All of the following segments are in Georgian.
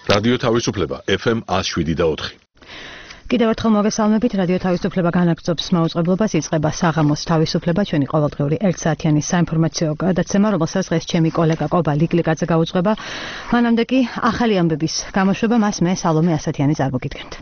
რადიო თავისუფლება FM 107.4. კიდევ ერთხელ მოგესალმებით, რადიო თავისუფლება განაგრძობს მაუწყებლობას, იწყება საღამოს თავისუფლება, ჩვენი ყოველდღიური 1 საათიანი საინფორმაციო გადაცემა, რომელსაც დღეს ჩემი კოლეგა კობა ლიკლიკაძე გაუძღვება. მანამდე კი ახალი ამბების გამოშვება, მას მე სალომე ასათიანი წარმოგიდგენთ.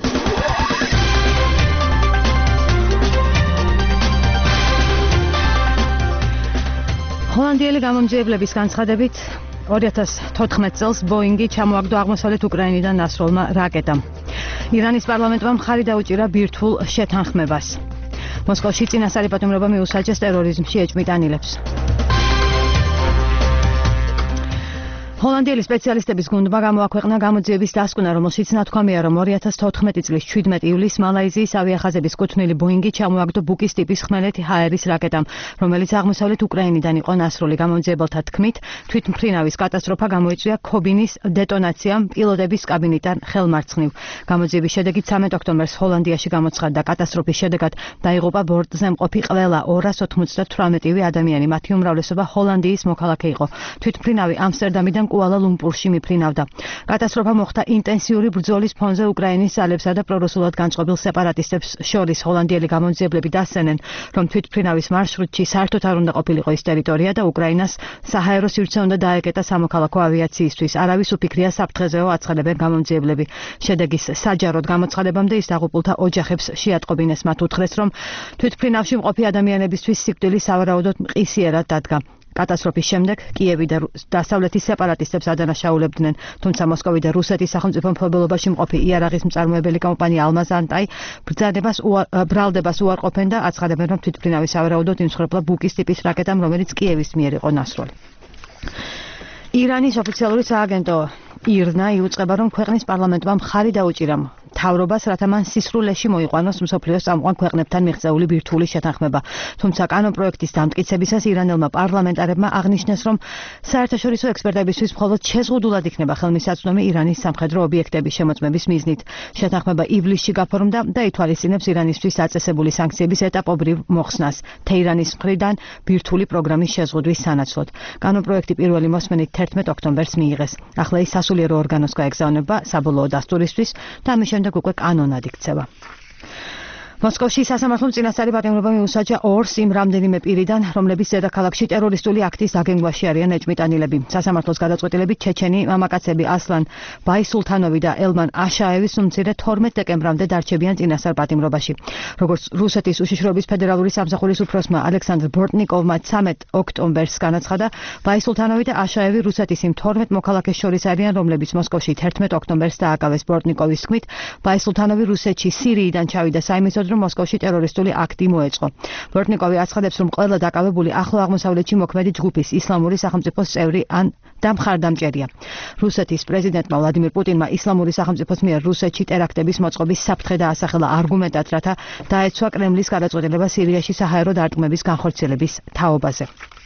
ჰოლანდიელი გამომძიებლების განცხადებით 2014 წელს ბოინგი ჩამოაგდო აღმოსავლეთ უკრაინიდან ნასროლმა რაკეტამ. ირანის პარლამენტმა მხარი დაუჭირა ბირთვულ შეთანხმებას. მოსკოვში წინასწარი პატიმრობა მიუსაჯეს ტერორიზმში ეჭვმიტანილებს. ჰოლანდიელი სპეციალისტების გუნდმა გამოაქვეყნა გამოძიების დასკვნა, რომელშიც ნათქვამია, რომ 2014 წლის 17 ივლისს მალაიზიის ავიახაზების კუთვნილი ბოინგი ჩამოაგდო ბუკის ტიპის ხმელეთი ჰაერის რაკეტამ, რომელიც აღმოსავლეთ უკრაინიდან იყო ნასრული. გამომძიებელთა თქმით, თვითმფრინავის კატასტროფა გამოიწვია ქობინის დეტონაციამ პილოტების კაბინიდან ხელმარცხნივ. გამოძიების შედეგით 13 ოქტომბერს ჰოლანდიაში გამოცხადდა კატასტროფის შედეგად დაიღუპა ბორტზე მყოფი ყველა 298 ადამიანი, მათი უმრავლესობა ჰოლანდიის მოქალაქე იყო. თვითმფრინავი ამსტერდამიდან კუალა-ლუმპურში მიფრინავდა. კატასტროფა მოხდა ინტენსიური ბრძოლის ფონზე უკრაინის ძალებსა და პრორუსულად განწყობილ სეპარატისტებს შორის. ჰოლანდიელი გამომძიებლები დასცენენ, რომ თვითმფრინავის მარშრუტში საერთოდ არ უნდა ყოფილიყო ის ტერიტორია და უკრაინას საჰაერო სივრცე უნდა დაეკეტა სამოქალაქო ავიაციისთვის. არავის უფიქრია საფრთხეზეო, აცხადებენ გამომძიებლები. შედეგის საჯაროდ გამოცხადებამდე ის დაღუპულთა ოჯახებს შეატყობინეს. მათ უთხრეს, რომ თვითმფრინავში მყოფი ადამიანებისთვის სიკვდილი სავარაუდოდ მყისიერად დადგა. კატასტროფის შემდეგ კიევი და დასავლეთის სეპარატისტებს ადანაშაულებდნენ, თუმცა მოსკოვი და რუსეთის სახელმწიფო მფლობელობაში მყოფი იარაღის მწარმოებელი კომპანია ალმაზანტაი ბრალდებას უარყოფენ და აცხადებენ, რომ თვითმფრინავი სავარაუდოდ იმსხვრებლა ბუკის ტიპის რაკეტამ, რომელიც კიევის მიერ იყო ნასრული. ირანის ოფიციალური სააგენტო ირნა იუწყება, რომ ქვეყნის პარლამენტმა მხარი დაუჭირა მთავრობას, რათა მან სისრულეში მოიყვანოს მსოფლიოს წამყვან ქვეყნებთან მიღწეული ბირთვული შეთანხმება. თუმცა კანონპროექტის დამტკიცებისას ირანელმა პარლამენტარებმა აღნიშნეს, რომ საერთაშორისო ექსპერტებისთვის მხოლოდ შეზღუდულად იქნება ხელმისაწვდომი ირანის სამხედრო ობიექტების შემოწმების მიზნით. შეთანხმება ივლისში გაფორმდა და ითვალისწინებს ირანისთვის დაწესებული სანქციების ეტაპობრივ მოხსნას თეირანის მხრიდან ბირთვული პროგრამის შეზღუდვის სანაცვლოდ. კანონპროექტი პირველი მოსმენით 11 ოქტომბერს მიიღეს. ახლა ის სასულიერო ორგანოს გაეგზავნება საბოლოო დასტურისთვის და ამის შემდეგ უკვე კანონად იქცევა. მოსკოვში სასამართლომ წინასწარი პატიმრობა მიუსაჯა ორს იმ რამდენიმე პირიდან, რომლების დედაქალაქში ტერორისტული აქტის დაგეგმვაში არიან ეჭვმიტანილები. სასამართლოს გადაწყვეტილებით ჩეჩენი მამაკაცები ასლან ბაისულთანოვი და ელმან აშაევის უმცირე 12 დეკემბრამდე დარჩებიან წინასწარ პატიმრობაში. როგორც რუსეთის უშიშროების ფედერალური სამსახურის უფროსმა ალექსანდრ ბორტნიკოვმა 13 ოქტომბერს განაცხადა, ბაისულთანოვი და აშაევი რუსეთის იმ 12 მოქალაქეს შორის არიან, რომლებიც მოსკოვში 11 ოქტომბერს დააკავეს. ბორტნიკოვის თქმით, ბაისულთანოვი რუსეთში სირიიდან ჩავიდა საიმედოდ, რომ მოსკოვში ტერორისტული აქტი მოეწყო. ბორტნიკოვი აცხადებს, რომ ყველა დაკავებული ახლო აღმოსავლეთში მოქმედი ჯგუფის ისლამური სახელმწიფოს წევრი ან და მხარდამჭერია. რუსეთის პრეზიდენტმა ვლადიმირ პუტინმა ისლამური სახელმწიფოს მიერ რუსეთში ტერაქტების მოწყობის საფრთხე დაასახელა არგუმენტად, რათა დაეცვა კრემლის გადაწყვეტილება სირიაში საჰაერო დარტყმების განხორციელების თაობაზე.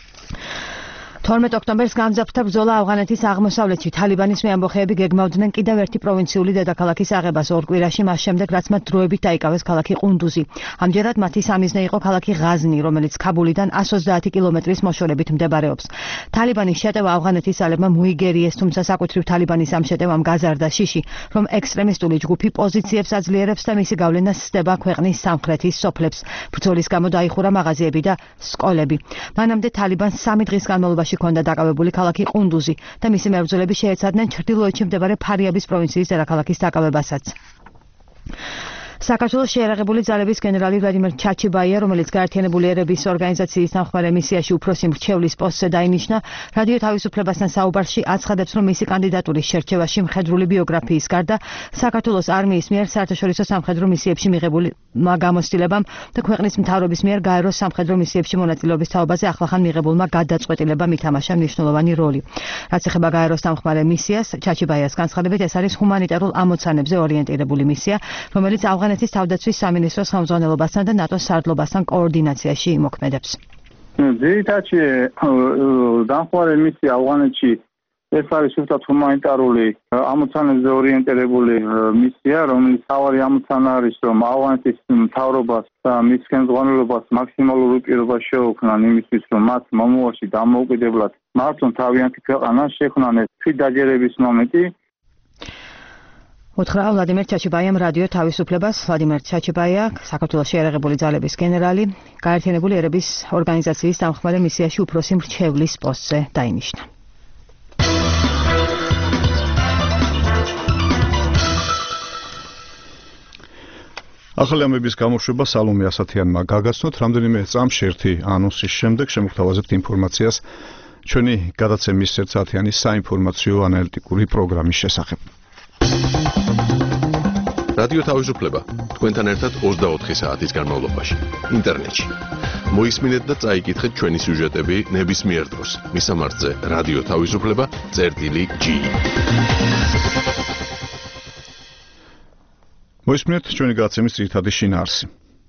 12 ოქტომბერს გამძაფრდა ბრძოლა ავღანეთის აღმოსავლეთში. თალიბანის მეამბოხეები გეგმავდნენ კიდევ ერთი პროვინციული დედაქალაქის აღებას ორ კვირაში, მას შემდეგ რაც მათ დროებით დაიკავეს ქალაქი ყუნდუზი. ამჯერად მათი სამიზნე იყო ქალაქი ღაზნი, რომელიც ქაბულიდან 130 კილომეტრის მოშორებით მდებარეობს. თალიბანის შეტევა ავღანეთის ძალებმა მოიგერიეს, თუმცა საკუთრივ თალიბანის ამ შეტევამ გაზარდა შიში, რომ ექსტრემისტული ჯგუფი პოზიციებს აძლიერებს და მისი გავლენა სცდება ქვეყნის სამხრეთის სოფლებს. ბრძოლის გამო დაიხურა მაღაზიები და სკოლები. მანამდე თალიბანს 3 დღის განმავლობაში ჰქონდა დაკავებული ქალაქი ყუნდუზი და მისი მებრძოლები შეეცადნენ ჩრდილოეთში მდებარე ფარიაბის პროვინციის დედაქალაქის დაკავებასაც. საქართველოს შეიარაღებული ძალების გენერალი ვლადიმერ ჩაჩიბაია, რომელიც გაერთიანებული ერების ორგანიზაციის დამხმარე მისიაში უფროსი მრჩევლის პოსტზე დაინიშნა, რადიო თავისუფლებასთან საუბარში აცხადებს, რომ მისი კანდიდატურის შერჩევაში მხედრული ბიოგრაფიის გარდა საქართველოს არმიის მიერ საერთაშორისო სამხედრო მისიებში მიღებული გამოცდილებამ და ქვეყნის მთავრობის მიერ გაეროს სამხედრო მისიებში მონაწილეობის თაობაზე ახლახან მიღებულმა გადაწყვეტილებამ ითამაშა მნიშვნელოვანი როლი. რაც ეხება გაეროს დამხმარე მისიას, ჩაჩიბაიას განცხადებით, ეს არის ჰუმანიტარულ ამოცანებზე ორიენტირებული მისია, რომელიც ავღანეთის თავდაცვის სამინისტროს ხელმძღვანელობასთან და ნატოს სარდლობასთან კოორდინაციაში იმოქმედებს. ძირითადად დამხმარე მისია ავღანეთში ეს არის უბრალოდ ჰუმანიტარული ამოცანებზე ორიენტირებული მისია, რომელიც თავარი ამოცანა არის, რომ ავღანეთის მთავრობას და მის ხელმძღვანელობას მაქსიმალური პირობა შეუქმნან იმისთვის, რომ მათ მომავალში დამოუკიდებლად მართონ თავიანთი ქვეყანა შექმნან ეს თვითდაჯერების მომენტი. უთხრა ვლადიმერ ჩაჩიბაიამ რადიო თავისუფლებას. ვლადიმერ ჩაჩიბაია, საქართველოს შეიარაღებული ძალების გენერალი, გაერთიანებული ერების ორგანიზაციის დამხმარე მისიაში უფროსი მრჩევლის პოსტზე დაინიშნა. ახალი ამბების გამოშვება სალომე ასათიანმა გაგაცნოთ. რამდენიმე წამში ერთი ანონსის შემდეგ შემოგთავაზებთ ინფორმაციას ჩვენი გადაცემის 1 საათიანი საინფორმაციო ანალიტიკური პროგრამის შესახებ. რადიო თავისუფლება თქვენთან ერთად 24 საათის განმავლობაში ინტერნეტში. მოისმინეთ და წაიკითხეთ ჩვენი სიუჟეტები ნებისმიერ დროს. მისამართზე რადიო თავისუფლება.g. მოისმინეთ ჩვენი გადაცემის ძირითადი შინაარსი.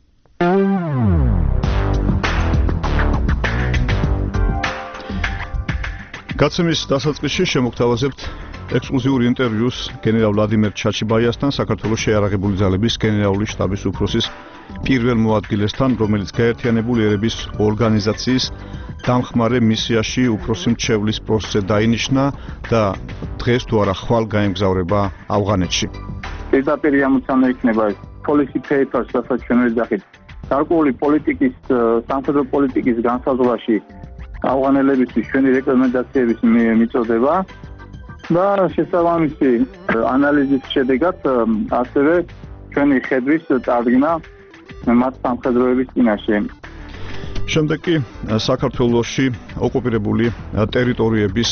გადაცემის დასაწყისში შემოგთავაზებთ ექსკლუზიური ინტერვიუს გენერალ ვლადიმერ ჩაჩიბაიასთან, საქართველოს შეიარაღებული ძალების გენერალური შტაბის უფროსის პირველ მოადგილესთან, რომელიც გაერთიანებული ერების ორგანიზაციის დამხმარე მისიაში უფროსი მრჩევლის პოსტზე დაინიშნა და დღეს თუ არა ხვალ გაემგზავრება ავღანეთში. პირდაპირ ამოცანა იქნება policy papers, რასაც ჩვენ ვეძახით, გარკვეული პოლიტიკის, სამხედრო პოლიტიკის განსაზღვრაში ავღანელებისთვის ჩვენი რეკომენდაციების მიწოდება და შესაბამისი ანალიზის შედეგად ასევე ჩვენი ხედვის წარდგენა მათ სამხედროების წინაშე. შემდეგ კი საქართველოში ოკუპირებული ტერიტორიების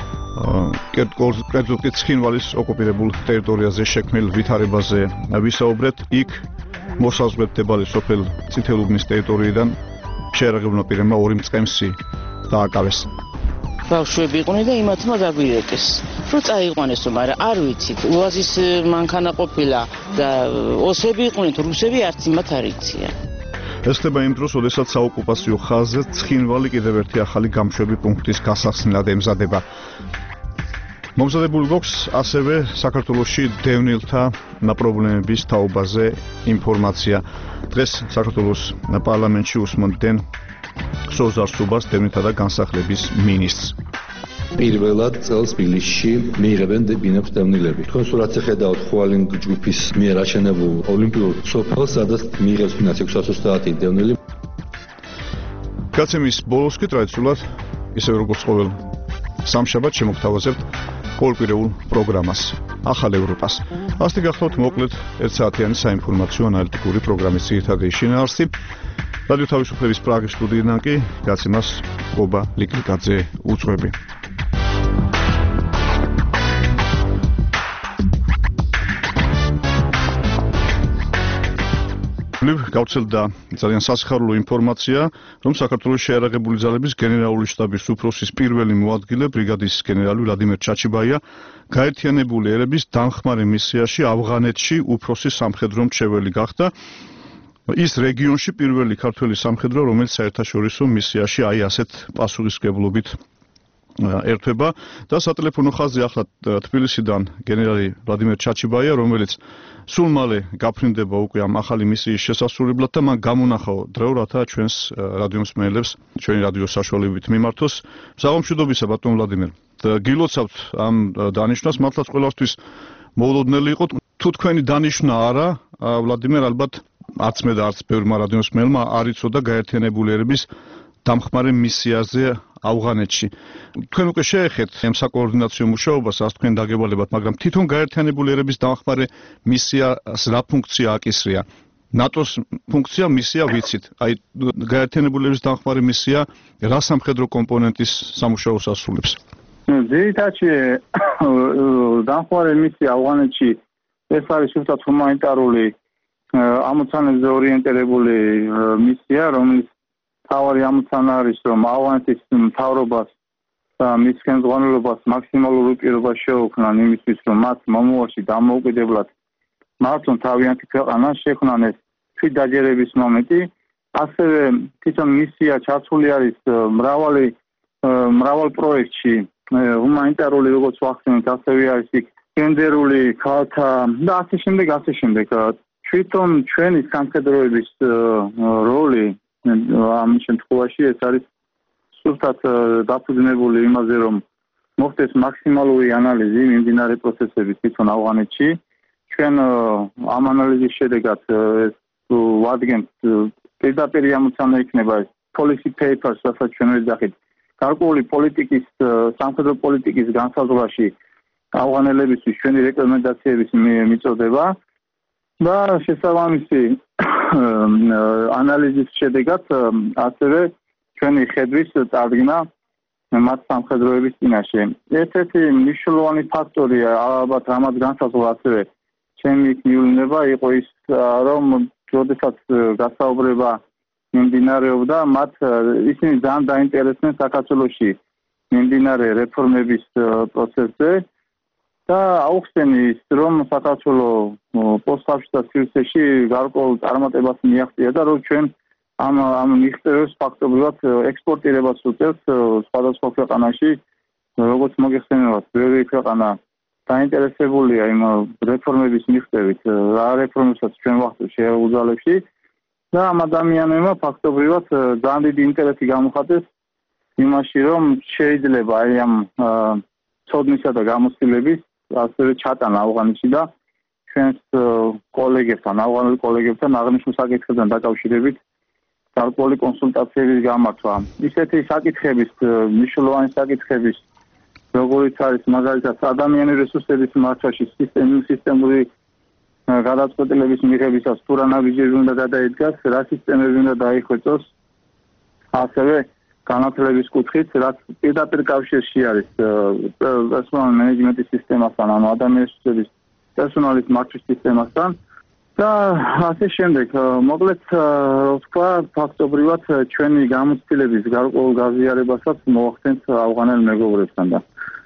კერძოდ ცხინვალის ოკუპირებულ ტერიტორიაზე შექმნილ ვითარებაზე ვისაუბრეთ. იქ მოსაზღვრებდებალი სოფელ წითელუბნის ტერიტორიიდან შეიარაღებულმა პირებმა 2 მწყემსი დააკავეს. ბავშვები იყვნენ და იმათმა დაგვირეკეს. რო წაიყვანესო, მაგრამ არ ვიცით. უაზის მანქანა ყოფილა და ოსები იყვნენ, რუსები არც იმათ არ იქცია. ეს ხდება იმ დროს, როდესაც საოკუპაციო ხაზზე ცხინვალი კიდევ ერთი ახალი გამშვები პუნქტის გასახსნელად ემზადება. მომზადებული გვაქვს ასევე საქართველოში დევნილთა პრობლემების თაობაზე ინფორმაცია. დღეს საქართველოს პარლამენტში უსმენდნენ სოზარ სუბას, დევნილთა და განსახლების მინისტრს. პირველად წელს თბილისში მიიღებენ ბინებს დევნილები. თქვენ სურათზე ხედავთ ხვალინ ჯგუფის მიერ აშენებულ ოლიმპიურ სოფელს, სადაც მიიღებს ბინას 630 დევნილი. გადაცემის ბოლოს კი ტრადიციულად, ისევე როგორც ყოველ სამშაბათს შემოგთავაზებთ პოლიტიკურ პროგრამას ახალ ევროპას. ასეთი გახლავთ მოკლედ 1 საათიანი საინფორმაციო ანალიტიკური პროგრამის ძირითადი შინაარსი. რადიო თავისუფლების პრაღის სტუდიიდან კი გადაცემას ყობა ლიკლიკაძე უძღვები. გავცელდა ძალიან სასიხარულო ინფორმაცია, რომ საქართველოს შეიარაღებული ძალების გენერალური შტაბის უფროსის პირველი მოადგილე ბრიგადის გენერალი ვლადიმერ ჩაჩიბაია გაერთიანებული ერების დამხმარე მისიაში ავღანეთში უფროსი სამხედრო მრჩეველი გახდა. ის რეგიონში პირველი ქართველი სამხედრო, რომელიც საერთაშორისო მისიაში ასეთ პასუხისმგებლობით ერთვება და სატელეფონო ხაზზე ახლა თბილისიდან გენერალი ვლადიმერ ჩაჩიბაია, რომელიც სულ მალე გაფრინდება უკვე ამ ახალი მისიის შესასრულებლად და მან გამონახა დრო, რათა ჩვენს რადიო მსმენელებს ჩვენი რადიო საშუალებით მიმართოს. საღამოშიდობისა ბატონ ვლადიმერ. გილოცავთ ამ დანიშვნას, მართლაც ყველასთვის მოულოდნელი იყო. თუ თქვენი დანიშვნა არა, ვლადიმერ, ალბათ არც მე და არც ბევრმა რადიო მსმენელმა არ იცოდა გაერთიანებული ერების დამხმარე მისიაზე ავღანეთში. თქვენ უკვე შეეხეთ ამ საკოორდინაციო მუშაობას, ასე თქვენ დაგევალებათ, მაგრამ თვითონ გაერთიანებული ერების დამხმარე მისიას რა ფუნქცია აკისრია? ნატოს ფუნქცია, მისია ვიცით. აი გაერთიანებული ერების დამხმარე მისია რა სამხედრო კომპონენტის სამუშაოს ასრულებს? ძირითადად დამხმარე მისია ავღანეთში ეს არის უბრალოდ ჰუმანიტარული ამოცანებზე ორიენტირებული მისია, რომელიც თავარი ამოცანა არის, რომ ავღანეთის მთავრობას და მის ხელმძღვანელობას მაქსიმალური პირობა შეუქმნან იმისთვის, რომ მათ მომავალში დამოუკიდებლად მართონ თავიანთი ქვეყანა შექმნან ეს თვითდაჯერების მომენტი. ასევე თვითონ მისია ჩართული არის მრავალ პროექტში, ჰუმანიტარული როგორც ვახსენეთ, ასევე არის იქ გენდერული ქალთა და ასე შემდეგ. თვითონ ჩვენი სამხედროების როლი ამ შემთხვევაში ეს არის სულთად დაფუძნებული იმაზე, რომ მოხდეს მაქსიმალური ანალიზი მიმდინარე პროცესების თვითონ ავღანეთში. ჩვენ ამ ანალიზის შედეგად ვადგენთ პირდაპირ ამოცანა იქნება policy papers, რასაც ჩვენ ვეძახით გარკვეული პოლიტიკის, სამხედრო პოლიტიკის განსაზღვრაში ავღანელებისთვის ჩვენი რეკომენდაციების მიწოდება და შესაბამისი ანალიზის შედეგად ასევე ჩვენი ხედვის წარდგენა მათ სამხედროების წინაშე. ერთ-ერთი მნიშვნელოვანი ფაქტორია ალბათ რამაც განსაზღვრა ასევე ჩემი მივლინება იყო ის რომ როდესაც გასაუბრება მიმდინარეობდა მათ ისინი ძალიან დაინტერესდნენ საქართველოში მიმდინარე რეფორმების პროცესზე და აუხსენის რომ საქართველოს პოსტსაბჭოთა სივრცეში გარკვეულ წარმატებას მიაღწია და რომ ჩვენ ამ მიღწევებს ფაქტობრივად ექსპორტირებას უწევთ სხვადასხვა ქვეყანაში როგორც მოგეხსენებათ ბევრი ქვეყანა დაინტერესებულია იმ რეფორმების მიღწევით რა რეფორმებსაც ჩვენ ვახდენთ შეერულ ძალებში და ამ ადამიანებმა ფაქტობრივად ძალიან დიდი ინტერესი გამოხატეს იმაში რომ შეიძლება აი ამ ცოდნისა და გამოცდილების ასევე ჩატანა ავღანეთში და ჩვენს კოლეგებთან, ავღანელ კოლეგებთან აღნიშნულ საკითხებთან დაკავშირებით გარკვეული კონსულტაციების გამართვა. ისეთი საკითხების, მნიშვნელოვანი საკითხების, როგორიც არის მაგალითად ადამიანური რესურსების მართვაში სისტემური გადაწყვეტილების მიღებისას თუ რა ნაბიჯები უნდა გადაიდგას, რა სისტემები უნდა დაიხვეწოს, ასევე განათლების კუთხით, რაც პირდაპირ კავშირში არის პერსონალ მენეჯმენტის სისტემასთან, ანუ ადამიანური რესურსების პერსონალის მართვის სისტემასთან და ასე შემდეგ. მოკლედ, თქვა, ფაქტობრივად ჩვენი გამოცდილების გარკვეულ გაზიარებასაც მოახდენთ ავღანელ მეგობრებთან და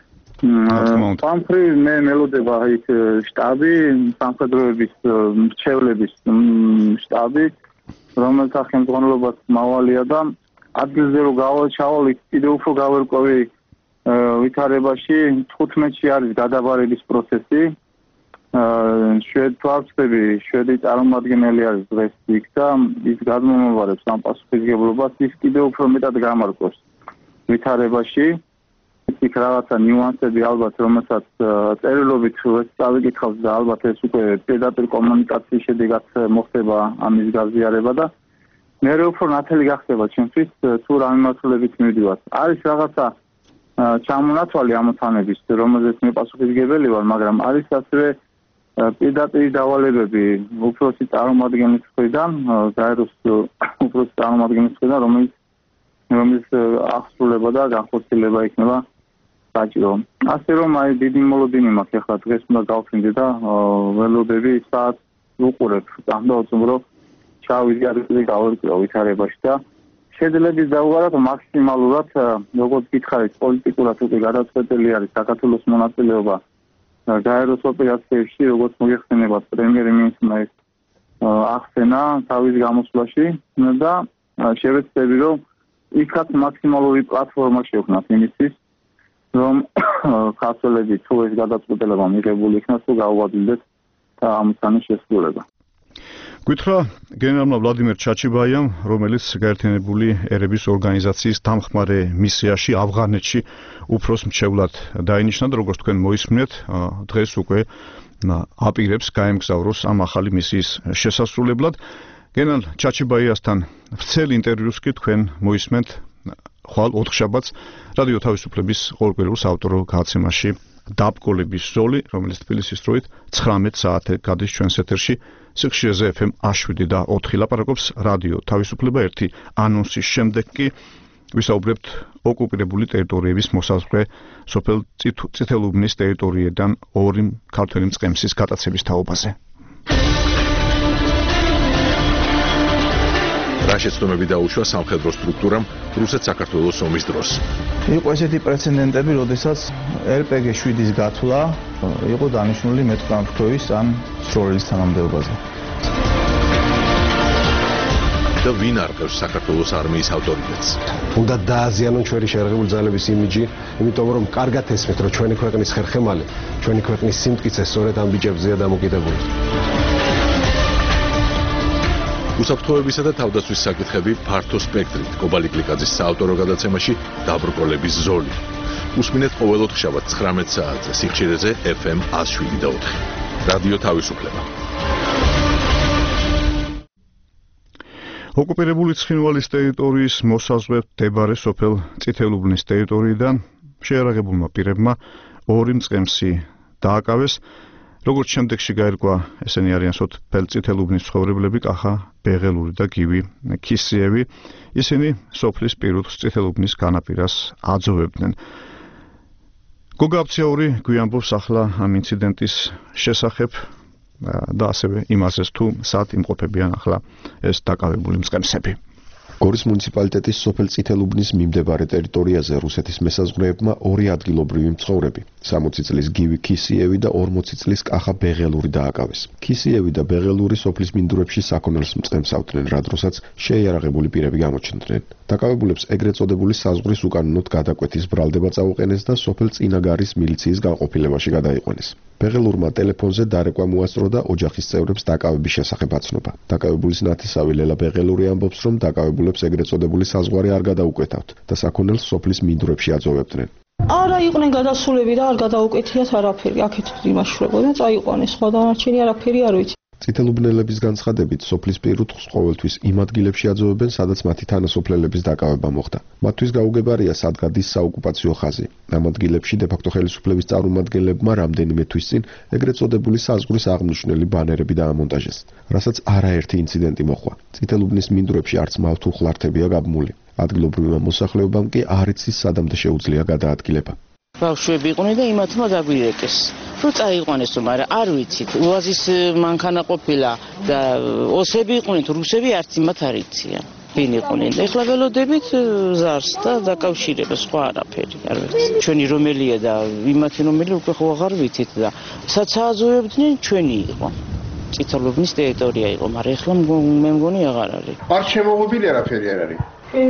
პამფრი მე მელოდება ის შტაბი, სამხედროების მრჩევლების შტაბი, რომელთა ხელმძღვანელობაც მავალია და ადგილზე რომ ჩავალ კიდევ უფრო გავერკვევი ვითარებაში 15-ში არის გადაბარების პროცესი. შვედთვარცხები, შვედი წარმომადგენელი არის დღეს იქ და ის გადმომაბარებს ამ პასუხისმგებლობას ის კიდევ უფრო მეტად გამარკვევს ვითარებაში. იქ რაღაცა ნიუანსები ალბათ რომელსაც წერილობით წავიკითხავს და ალბათ ეს უკვე პირდაპირ კომუნიკაციის შედეგად მოხდება ამის გაზიარება და მე უფრო ნათელი გახდება ჩემთვის თუ რა მიმართულებით მივდივარ. არის რაღაცა ჩამონათვალი ამოცანების, რომელზეც მე პასუხისმგებელი ვარ, მაგრამ არის ასევე პირდაპირ დავალებები უფროსი წარმომადგენლის მხრიდან, გაეროს უფროსი წარმომადგენლის მხრიდან, რომელიც აღსრულება და განხორციელება იქნება საჭირო. ასე რომ აი დიდი მოლოდინი მაქვს ახლა დღეს უნდა გავხსნიდე და ველოდები საათს უყურებ დამოწმრო ჩავიზიარებ გავერკვევ ვითარებაში და შედელების დავუყაროთ მაქსიმალურად როგორც გითხარით პოლიტიკურად უკვე გადაწყვეტილი არის საქართველოს მონაწილეობა გაეროს ოპერაციებში როგორც მოგეხსენებათ პრემიერ-მინისტრმა ახსენა თავის გამოსვლაში და შევეცდები რომ იქაც მაქსიმალური პლატფორმა შევქმნათ იმისთვის რომ ქართველები თუ ეს გადაწყვეტილება მიღებული იქნას თუ გაუადვილდეთ ამოცანის შესრულება. გითხრა გენერალმა ვლადიმერ ჩაჩიბაიამ, რომელიც გაერთიანებული ერების ორგანიზაციის დამხმარე მისიაში ავღანეთში უფროს მრჩევლად დაინიშნა და როგორც თქვენ მოისმინეთ, დღეს უკვე აპირებს გაემგზავროს ამ ახალი მისიის შესასრულებლად. გენერალ ჩაჩიბაიასთან ვრცელ ინტერვიუს კი თქვენ მოისმენთ ხვალ ოთხშაბათს რადიო თავისუფლების ყოველკვირეულ საავტორო გადაცემაში დაბგოლების ზოლი, რომელიც თბილისის დროით 19 საათზე გადის ჩვენს ეთერში. სიხშირეზე FM 7 და 4 ლაპარაკობს რადიო თავისუფლება 1 ანონსის შემდეგ კი ვისაუბრებთ ოკუპირებული ტერიტორიების მოსაზღვრე სოფელ წითელუბნის ტერიტორიიდან 2 ქართველი მწყემსის გატაცების თაობაზე. რა შეცდომები დაუშვა სამხედრო სტრუქტურამ რუსეთ-საქართველოს ომის დროს. იყო ესეთი პრეცედენტები, როდესაც RPG 7-ის გათვლა იყო დანიშნული მეტყანფრთოვის ან სროლის თანამდებობაზე. და ვინ არყევს საქართველოს არმიის ავტორიტეტს? უნდა დააზიანონ ჩვენი შეერაღებული ძალების იმიჯი, იმიტომ რომ კარგად ესმით, რომ ჩვენი ქვეყნის ხერხემალი, ჩვენი ქვეყნის სიმტკიცე სწორედ ამ ბიჭებზეა დამოკიდებული. უსაფრთხოებისა და თავდაცვის საკითხები ფართო სპექტრით კობალი კლიკაძის საავტორო გადაცემაში დაბრკოლების ზოლი. უსმინეთ ყოველ ოთხშაბათს 19 საათზე სიხშირეზე FM 107 და 4. რადიო თავისუფლება. ოკუპირებული ცხინვალის ტერიტორიის მოსაზღვრედ მდებარე სოფელ წითელუბნის ტერიტორიიდან შეიარაღებულმა პირებმა 2 მწყემსი დააკავეს. როგორც შემდეგში გაირკვა, ესენი არიან სოფელ წითელუბნის ცხოვრებლები კახა ბეღელური და გივი ქისიევი. ისინი სოფლის პირუთ წითელუბნის განაპირას აძოვებდნენ. გოგა აფციაური გვიანბობს ახლა ამ ინციდენტის შესახებ და ასევე იმასეს თუ სად იმყოფებიან ახლა ეს დაკავებული მწყემსები. გორის მუნიციპალიტეტის სოფელ წითელუბნის მიმდებარე ტერიტორიაზე რუსეთის მესაზღვრეებმა 2 ადგილობრივი მცხოვრები 60 წლის გივი ქისიევი და 40 წლის კახა ბეღელური დააკავეს. ქისიევი და ბეღელური სოფლის მინდვრებში საქონელს მწყემსავდნენ, რა დროსაც შეიარაღებული პირები გამოჩნდნენ. დაკავებულებს ეგრეთ წოდებული საზღვრის უკანონოდ გადაკვეთის ბრალდება წაუყენეს და სოფელ წინაგარის მილიციის განყოფილებაში გადაიყვანეს. ბეღელურმა ტელეფონზე დარეკვა მოასწრო და ოჯახის წევრებს დაკავების შესახებ აცნობა. დაკავებულის ნათესავი ლელა ბეღელური ამბობს, რომ დაკავებულებს ეგრეთ წოდებული საზღვარი არ გადაუკვეთავთ და საქონელს სოფლის მინდვრებში აძოვებდნენ. არა იყვნენ გადასულები და არ გადაუკეთიათ არაფერი, აქეთ იმაშურებოდნენ, წაიყვანეს, სხვა დანარჩენი არაფერი არ ვიცი. წითელუბნელების განცხადებით, სოფლის პირუტყვს ყოველთვის იმ ადგილებში აძოვებენ, სადაც მათი თანასოფლელების დაკავება მოხდა. მათთვის გაუგებარია, სად გადის საოკუპაციო ხაზი. ამ ადგილებში დე-ფაქტო ხელისუფლების წარმომადგენლებმა რამდენიმე თვის წინ ეგრეთ წოდებული საზღვრის აღმნიშვნელი ბანერები დაამონტაჟეს, რასაც არაერთი ინციდენტი მოჰყვა. წითელუბნის მინდვრებში არც მავთულ ხლართებია გაბმული. ადგილობრივმა მოსახლეობამ კი არ იცის სადამდე შეუძლია გადაადგილება. ბავშვები იყვნენ და იმათმა დაგვირეკეს. რომ წაიყვანეს, მაგრამ არ ვიცით. უაზის მანქანა ყოფილა და ოსები იყვნენ, რუსები არც იმათ არ იციან. ვინ იყვნენ? ეხლა ველოდებით ზარს და დაკავშირებას, სხვა არაფერი არ ვიცი. ჩვენი რომელია და იმათი რომელი უკვე ხო აღარ ვიცით და საცააზოებდნენ ჩვენი იყო. წითელუბნის ტერიტორია იყო, მაგრამ ეხლა მე მგონი აღარ არის. არ შემოღობილი არაფერი არ არის.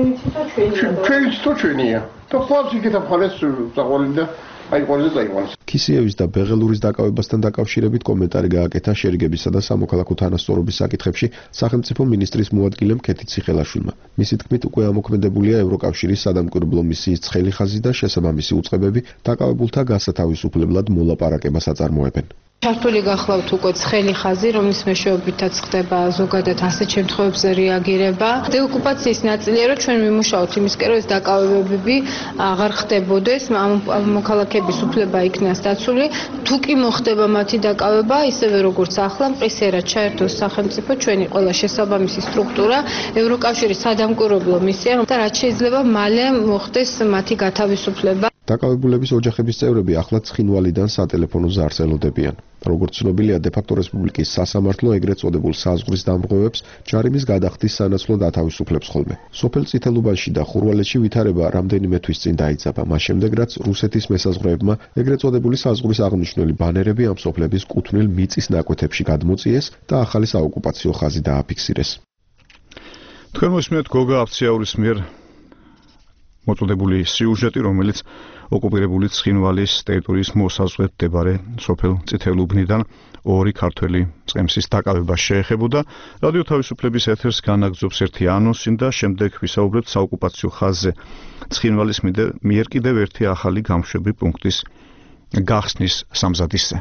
ჩვენიც თუ ჩვენია. და ხვალს იქეთა მხარეს საყვალი და აიყვანეს და აიყვანეს. ქისიევის და ბეღელურის დაკავებასთან დაკავშირებით კომენტარი გააკეთა შერიგებისა და სამოქალაქო თანასწორობის საკითხებში სახელმწიფო მინისტრის მოადგილემ ქეთი ციხელაშვილმა. მისი თქმით, უკვე ამოქმედებულია ევროკავშირის სადამკვირვებლო მისიის ცხელი ხაზი და შესაბამისი უწყებები დაკავებულთა გასათავისუფლებლად მოლაპარაკებას აწარმოებენ. ჩართული გახლავთ უკვე ცხელი ხაზი, რომლის მეშვეობითაც ხდება ზოგადად ასეთ შემთხვევებზე რეაგირება. დეოკუპაციის ნაწილია, რომ ჩვენ ვიმუშაოთ იმისკენ, რომ ეს დაკავებები აღარ ხდებოდეს, მოქალაქეების უფლება იქნას დაცული. თუ კი მოხდება მათი დაკავება, ისევე როგორც ახლა მყისიერად ჩაერთოს სახელმწიფო, ჩვენი ყველა შესაბამისი სტრუქტურა, ევროკავშირის სადამკვირვებლო მისია და რაც შეიძლება მალე მოხდეს მათი გათავისუფლება. დაკავებულების ოჯახების წევრები ახლა ცხინვალიდან სატელეფონო ზარს ელოდებიან. როგორც ცნობილია, დე-ფაქტო რესპუბლიკის სასამართლო ეგრეთ წოდებულ საზღვრის დამრღვევებს ჯარიმის გადახდის სანაცვლოდ ათავისუფლებს ხოლმე. სოფელ წითელუბანში და ხურვალეთში ვითარება რამდენიმე თვის წინ დაიძაბა, მას შემდეგ რაც რუსეთის მესაზღვრეებმა ეგრეთ წოდებული საზღვრის აღმნიშვნელი ბანერები ამ სოფლების კუთვნილ მიწის ნაკვეთებში გადმოწიეს და ახალი საოკუპაციო ხაზი დააფიქსირეს. თქვენ მოსმენთ გოგა აფციაურის მიერ მოწოდებული სიუჟეტი, რომელიც ოკუპირებული ცხინვალის ტერიტორიის მოსაზღვრედ მდებარე სოფელ წითელუბნიდან 2 ქართველი მწყემსის დაკავებას შეეხებოდა. რადიო თავისუფლების ეთერს განაგრძობს ერთი ანონსი და შემდეგ ვისაუბრებთ საოკუპაციო ხაზზე ცხინვალის მიერ კიდევ ერთი ახალი გამშვები პუნქტის გახსნის სამზადისზე.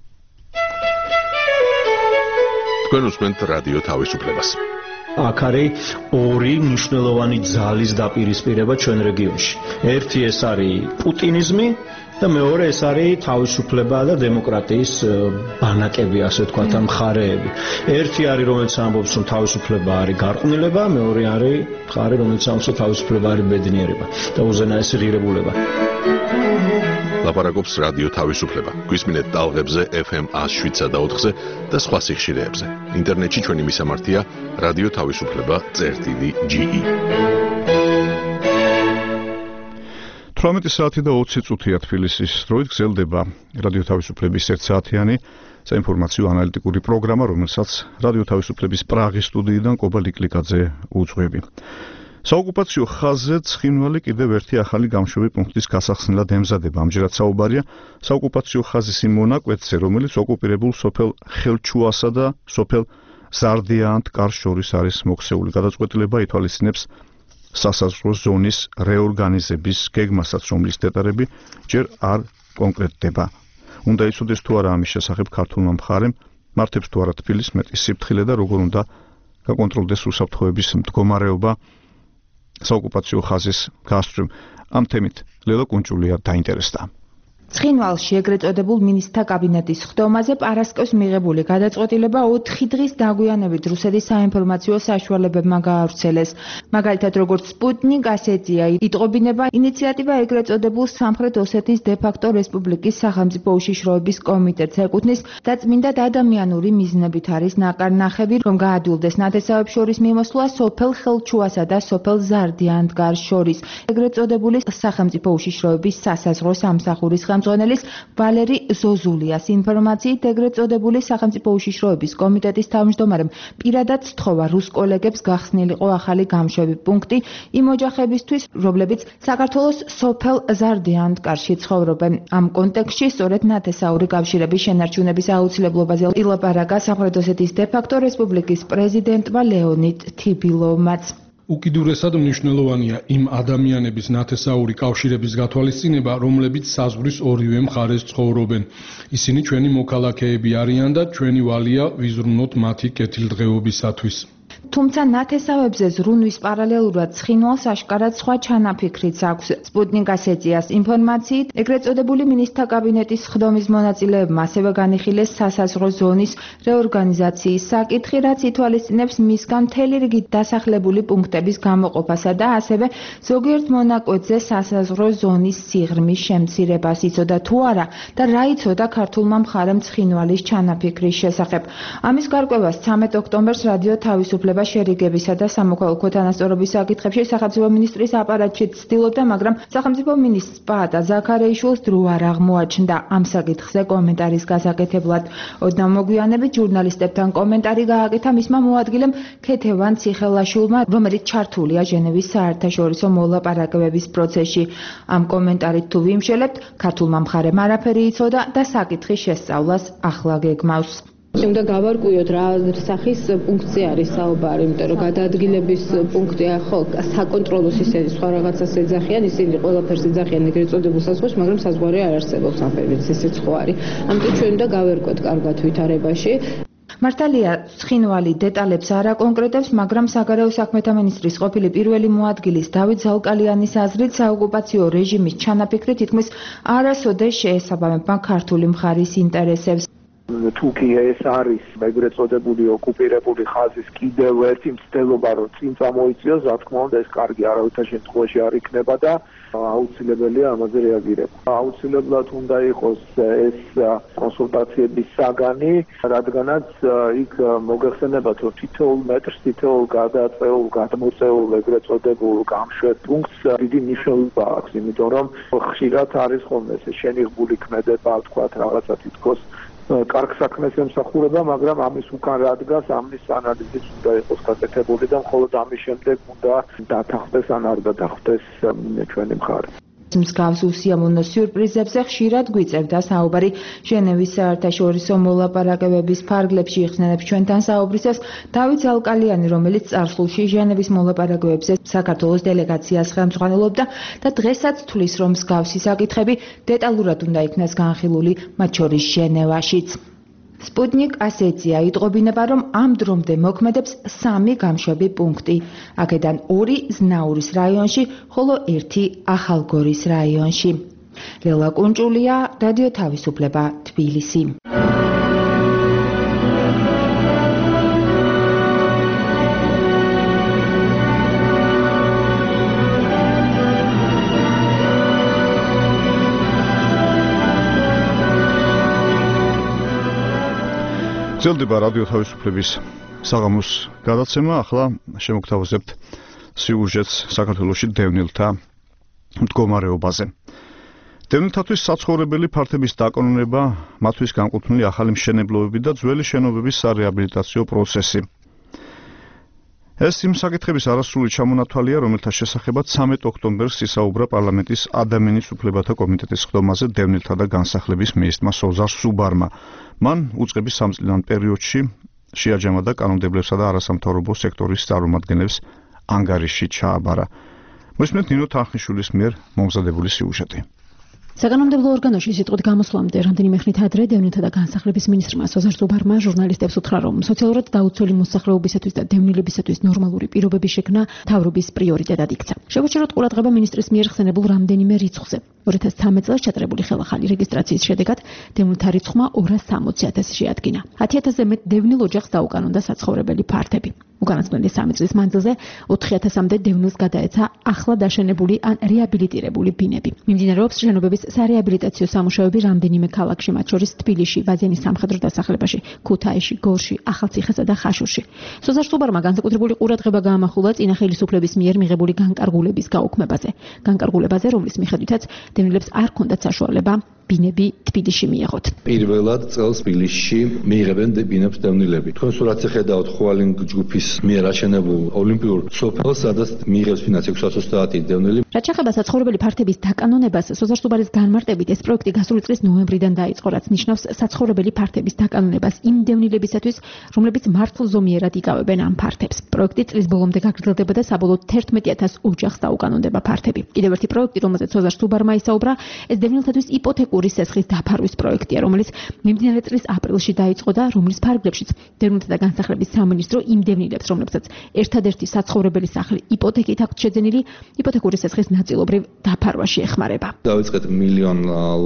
თქვენ უსმენთ რადიო თავისუფლებას. აქ არის 2 მნიშვნელოვანი ძალის დაპირისპირება ჩვენ რეგიონში. ერთი ეს არის პუტინიზმი და მეორე ეს არის თავისუფლება და დემოკრატიის ბანაკები, ასე ვთქვათ, მხარეები. ერთი არის, რომელიც ამბობს, რომ თავისუფლება არის გარყვნილება, მეორე არის მხარე, რომელიც ამბობს, რომ თავისუფლება არის ბედნიერება და უზენაესი ღირებულება. ლაპარაკობს რადიო თავისუფლება. გვისმინეთ ტალღებზე FM 107.4-ზე და სხვა სიხშირეებზე. ინტერნეტში ჩვენი მისამართია რადიო თავისუფლება.ge. 18 საათი და 20 წუთია თბილისის დროით გრძელდება რადიო თავისუფლების 1 საათიანი საინფორმაციო ანალიტიკური პროგრამა, რომელსაც რადიო თავისუფლების პრაღის სტუდიიდან კობა ლიკლიკაძე უძღვები. საოკუპაციო ხაზზე ცხინვალი კიდევ ერთი ახალი გამშვები პუნქტის გასახსნელად ემზადება. ამჯერად საუბარია საოკუპაციო ხაზის იმ მონაკვეთზე, რომელიც ოკუპირებულ სოფელ ხელჩუასა და სოფელ ზარდიანთ კარს შორის არის მოქცეული. გადაწყვეტილება ითვალისწინებს სასაზღვრო ზონის რეორგანიზების გეგმასაც, რომლის დეტალები ჯერ არ კონკრეტდება. უნდა იცოდეს თუ არა ამის შესახებ ქართულმა მხარემ, მართებს თუ არა თბილისს მეტი სიფრთხილე და როგორ უნდა გაკონტროლდეს უსაფრთხოების მდგომარეობა საოკუპაციო ხაზის გასწვრივ. ამ თემით ლელა კუნჭულია დაინტერესდა. ცხინვალში ეგრეთ წოდებულ მინისტრთა კაბინეტის ხდომაზე პარასკევს მიღებული გადაწყვეტილება 4 დღის დაგვიანებით რუსეთის საინფორმაციო საშუალებებმა გაავრცელეს. მაგალითად, როგორც სპუტნიკ ასეთია იტყობინება ინიციატივა ეგრეთ წოდებულ სამხრეთ ოსეთის დე-ფაქტო რესპუბლიკის სახელმწიფო უშიშროების კომიტეტს ეკუთვნის და წმინდად ადამიანური მიზნებით არის ნაკარნახები, რომ გაადვილდეს ნათესავებს შორის მიმოსვლა სოფელ ხელჩუასა და სოფელ ზარდიანდგარს შორის. ეგრეთ წოდებული სახელმწიფო უშიშროების სასაზღვრო სამსახურის ხელმძღვანელის ვალერი ზოზულიას ინფორმაციით ეგრეთ წოდებული სახელმწიფო უშიშროების კომიტეტის თავმჯდომარემ პირადად სთხოვა რუს კოლეგებს გახსნილიყო ახალი გამშვები პუნქტი იმ ოჯახებისთვის, რომლებიც საქართველოს სოფელ ზარდიანდგარში ცხოვრობენ. ამ კონტექსტში სწორედ ნათესაური კავშირების შენარჩუნების აუცილებლობაზე ილაპარაკა სამხრეთ ოსეთის დე-ფაქტო რესპუბლიკის პრეზიდენტმა ლეონიდ თიბილოვმაც. უკიდურესად მნიშვნელოვანია იმ ადამიანების ნათესაური კავშირების გათვალისწინება, რომლებიც საზღვრის ორივე მხარეს ცხოვრობენ. ისინი ჩვენი მოქალაქეები არიან და ჩვენი ვალია ვიზრუნოთ მათი კეთილდღეობისათვის. თუმცა ნათესავებზე ზრუნვის პარალელურად ცხინვალს აშკარად სხვა ჩანაფიქრიც აქვს. სპუტნიკ ასეთიას ინფორმაციით, ეგრეთ წოდებული მინისტრთა კაბინეტის ხდომის მონაწილეებმა ასევე განიხილეს სასაზღვრო ზონის რეორგანიზაციის საკითხი, რაც ითვალისწინებს მისგან მთელი რიგი დასახლებული პუნქტების გამოყოფასა და ასევე ზოგიერთ მონაკვეთზე სასაზღვრო ზონის სიღრმის შემცირებას. იცოდა თუ არა და რა იცოდა ქართულმა მხარემ ცხინვალის ჩანაფიქრის შესახებ. ამის გარკვევას 13 ოქტომბერს რადიო თავისუფლება შერიგებისა და სამოქალაქო თანასწორობის საკითხებში სახელმწიფო მინისტრის აპარატში ცდილობდა, მაგრამ სახელმწიფო მინისტრს პაატა ზაქარეიშვილს დრო არ აღმოაჩნდა ამ საკითხზე კომენტარის გასაკეთებლად. ოდნავ მოგვიანებით ჟურნალისტებთან კომენტარი გააკეთა მისმა მოადგილემ ქეთევან ციხელაშვილმა, რომელიც ჩართულია ჟენევის საერთაშორისო მოლაპარაკებების პროცესში. ამ კომენტარით თუ ვიმშელებთ, ქართულმა მხარემ არაფერი იცოდა და საკითხის შესწავლას ახლა გეგმავს. უნდა გავარკვიოთ რა სახის პუნქტზე არის საუბარი, იმიტომ რომ გადაადგილების პუნქტია ხო საკონტროლო სისტემის სხვა რაღაცას ეძახიან, ისინი ყველაფერს ეძახიან ეგრეთ წოდებულ საზღვარში, მაგრამ საზღვარი არ არსებობს ამ პერიოდში, ესეც ხო არის. ამიტომ ჩვენ უნდა გავერკვოთ კარგად ვითარებაში. მართალია, ცხინვალი დეტალებს არ აკონკრეტებს, მაგრამ საგარეო საქმეთა მინისტრის ყოფილი პირველი მოადგილის დავით ზალკალიანის აზრით, საოკუპაციო რეჟიმის ჩანაფიქრი თითქმის არასოდეს შეესაბამება ქართული მხარის ინტერესებს. თუკი ეს არის ეგრეთ წოდებული ოკუპირებული ხაზის კიდევ ერთი მცდელობა, რომ წინ წამოიწიოს, რა თქმა უნდა, ეს კარგი არავითარ შემთხვევაში არ იქნება და აუცილებელია ამაზე რეაგირება. აუცილებლად უნდა იყოს ეს კონსულტაციების საგანი, რადგანაც იქ მოგეხსენებათ, რომ თითოეულ მეტრს, თითოეულ გადაწეულ, გადმოწეულ ეგრეთ წოდებულ გამშვებ პუნქტს დიდი მნიშვნელობა აქვს, იმიტომ რომ ხშირად არის ხოლმე ეს შენიღბული ქმედება, თქვათ რაღაცა თითქოს კარგ საქმეს ემსახურება, მაგრამ ამის უკან რა დგას, ამის ანალიზიც უნდა იყოს გაკეთებული და მხოლოდ ამის შემდეგ უნდა დათანხმდეს ან არ დათანხმდეს ჩვენი მხარე. მსგავს უსიამოვნო სიურპრიზებზე ხშირად გვიწევდა საუბარი ჟენევის საერთაშორისო მოლაპარაკებების ფარგლებში იხსენებს ჩვენთან საუბრისას დავით ზალკალიანი, რომელიც წარსულში ჟენევის მოლაპარაკებებზე საქართველოს დელეგაციას ხელმძღვანელობდა და დღესაც თვლის, რომ მსგავსი საკითხები დეტალურად უნდა იქნას განხილული, მათ შორის ჟენევაშიც. სპუტნიკ ასეთია იტყობინება, რომ ამ დრომდე მოქმედებს 3 გამშვები პუნქტი. აქედან 2 ზნაურის რაიონში, ხოლო 1 ახალგორის რაიონში. ლელა კუნჭულია, რადიო თავისუფლება, თბილისი. გრძელდება რადიო თავისუფლების საღამოს გადაცემა. ახლა შემოგთავაზებთ სიუჟეტს საქართველოში დევნილთა მდგომარეობაზე. დევნილთათვის საცხოვრებელი ფართების დაკონონება, მათთვის განკუთვნილი ახალი მშენებლობები და ძველი შენობების სარეაბილიტაციო პროცესი. ეს იმ საკითხების არასრული ჩამონათვალია, რომელთა შესახებაც 13 ოქტომბერს ისაუბრა პარლამენტის ადამიანის უფლებათა კომიტეტის ხდომაზე დევნილთა და განსახლების მინისტრმა სოზარ სუბარმა. მან უწყების 3 წლიან პერიოდში შეაჯამა და კანონმდებლებსა და არასამთავრობო სექტორის წარმომადგენლებს ანგარიში ჩააბარა. მოსმენთ ნინო თანხნიშვილის მიერ მომზადებული სიუჟეტი. საკანონმდებლო ორგანოში სიტყვით გამოსვლამდე რამდენიმე ხნით ადრე დევნილთა და განსახლების მინისტრმა სოზარ სუბარმა ჟურნალისტებს უთხრა, რომ სოციალურად დაუცველი მოსახლეობისათვის და დევნილებისათვის ნორმალური პირობების შექმნა მთავრობის პრიორიტეტად იქცა. შევაჩეროთ ყურადღება მინისტრის მიერ ხსენებულ რამდენიმე რიცხვზე. 2013 წელს ჩატარებული ხელახალი რეგისტრაციის შედეგად დევნილთა რიცხვმა 260,000 შეადგინა. 10,000-ზე მეტ დევნილ ოჯახს დაუკანონდა საცხოვრებელი ფართები. უკანასკნელი 3 წლის მანძილზე 4,000-მდე დევნილს გადაეცა ახლა დაშენებული ან რეაბილიტირებული ბინები. მიმდინარეობს შენობების სარეაბილიტაციო სამუშაოები რამდენიმე ქალაქში, მათ შორის თბილისში, ვაზიანის სამხედრო დასახლებაში, ქუთაისში, გორში, ახალციხესა და ხაშურში. სოზარ სუბარმა განსაკუთრებული ყურადღება გაამახვილა წინა ხელისუფლების მიერ მიღებული განკარგულების გაუქმებაზე. განკარგულებაზე, რომლის მიხედვითაც დევნილებს არ ჰქონდათ საშუალება ბინები თბილისში მიეღოთ. პირველად წელს თბილისში მიიღებენ ბინებს დევნილები. თქვენ სურათს ხედავთ ხვალინგ ჯგუფის მიერ აშენებულ ოლიმპიურ სოფელს, სადაც მიიღებს ფინანსი 630 დევნილი. რაც შეეხება საცხოვრებელი ფართების დაკანონებას, სოზარ სუბარის განმარტებით ეს პროექტი გასული წლის ნოემბრიდან დაიწყო, რაც ნიშნავს საცხოვრებელი ფართების დაკანონებას იმ დევნილებისათვის, რომლებიც მართლზომიერად იკავებენ ამ ფართებს. პროექტი წლის ბოლომდე გაგრძელდება და საბოლოოდ 11,000 ოჯახს დაუკანონდება ფართები. კიდევ ერთი პროექტი, რომელზეც სოზარ სუბარმა ისაუბრა, ეს დევნილთათვის იპოთეკური სესხის დაფარვის პროექტია, რომელიც მიმდინარე წლის აპრილში დაიწყო და რომლის ფარგლებშიც დევნილთა და განსახლების სამინისტრო იმ დევნილებს, რომლებსაც ერთადერთი საცხოვრებელი სახლი იპოთეკით აქვთ შეძენილი, იპოთეკური სესხის ნაწილობრივ დაფარვაში ეხმარება. დავიწყეთ $1 მილიონ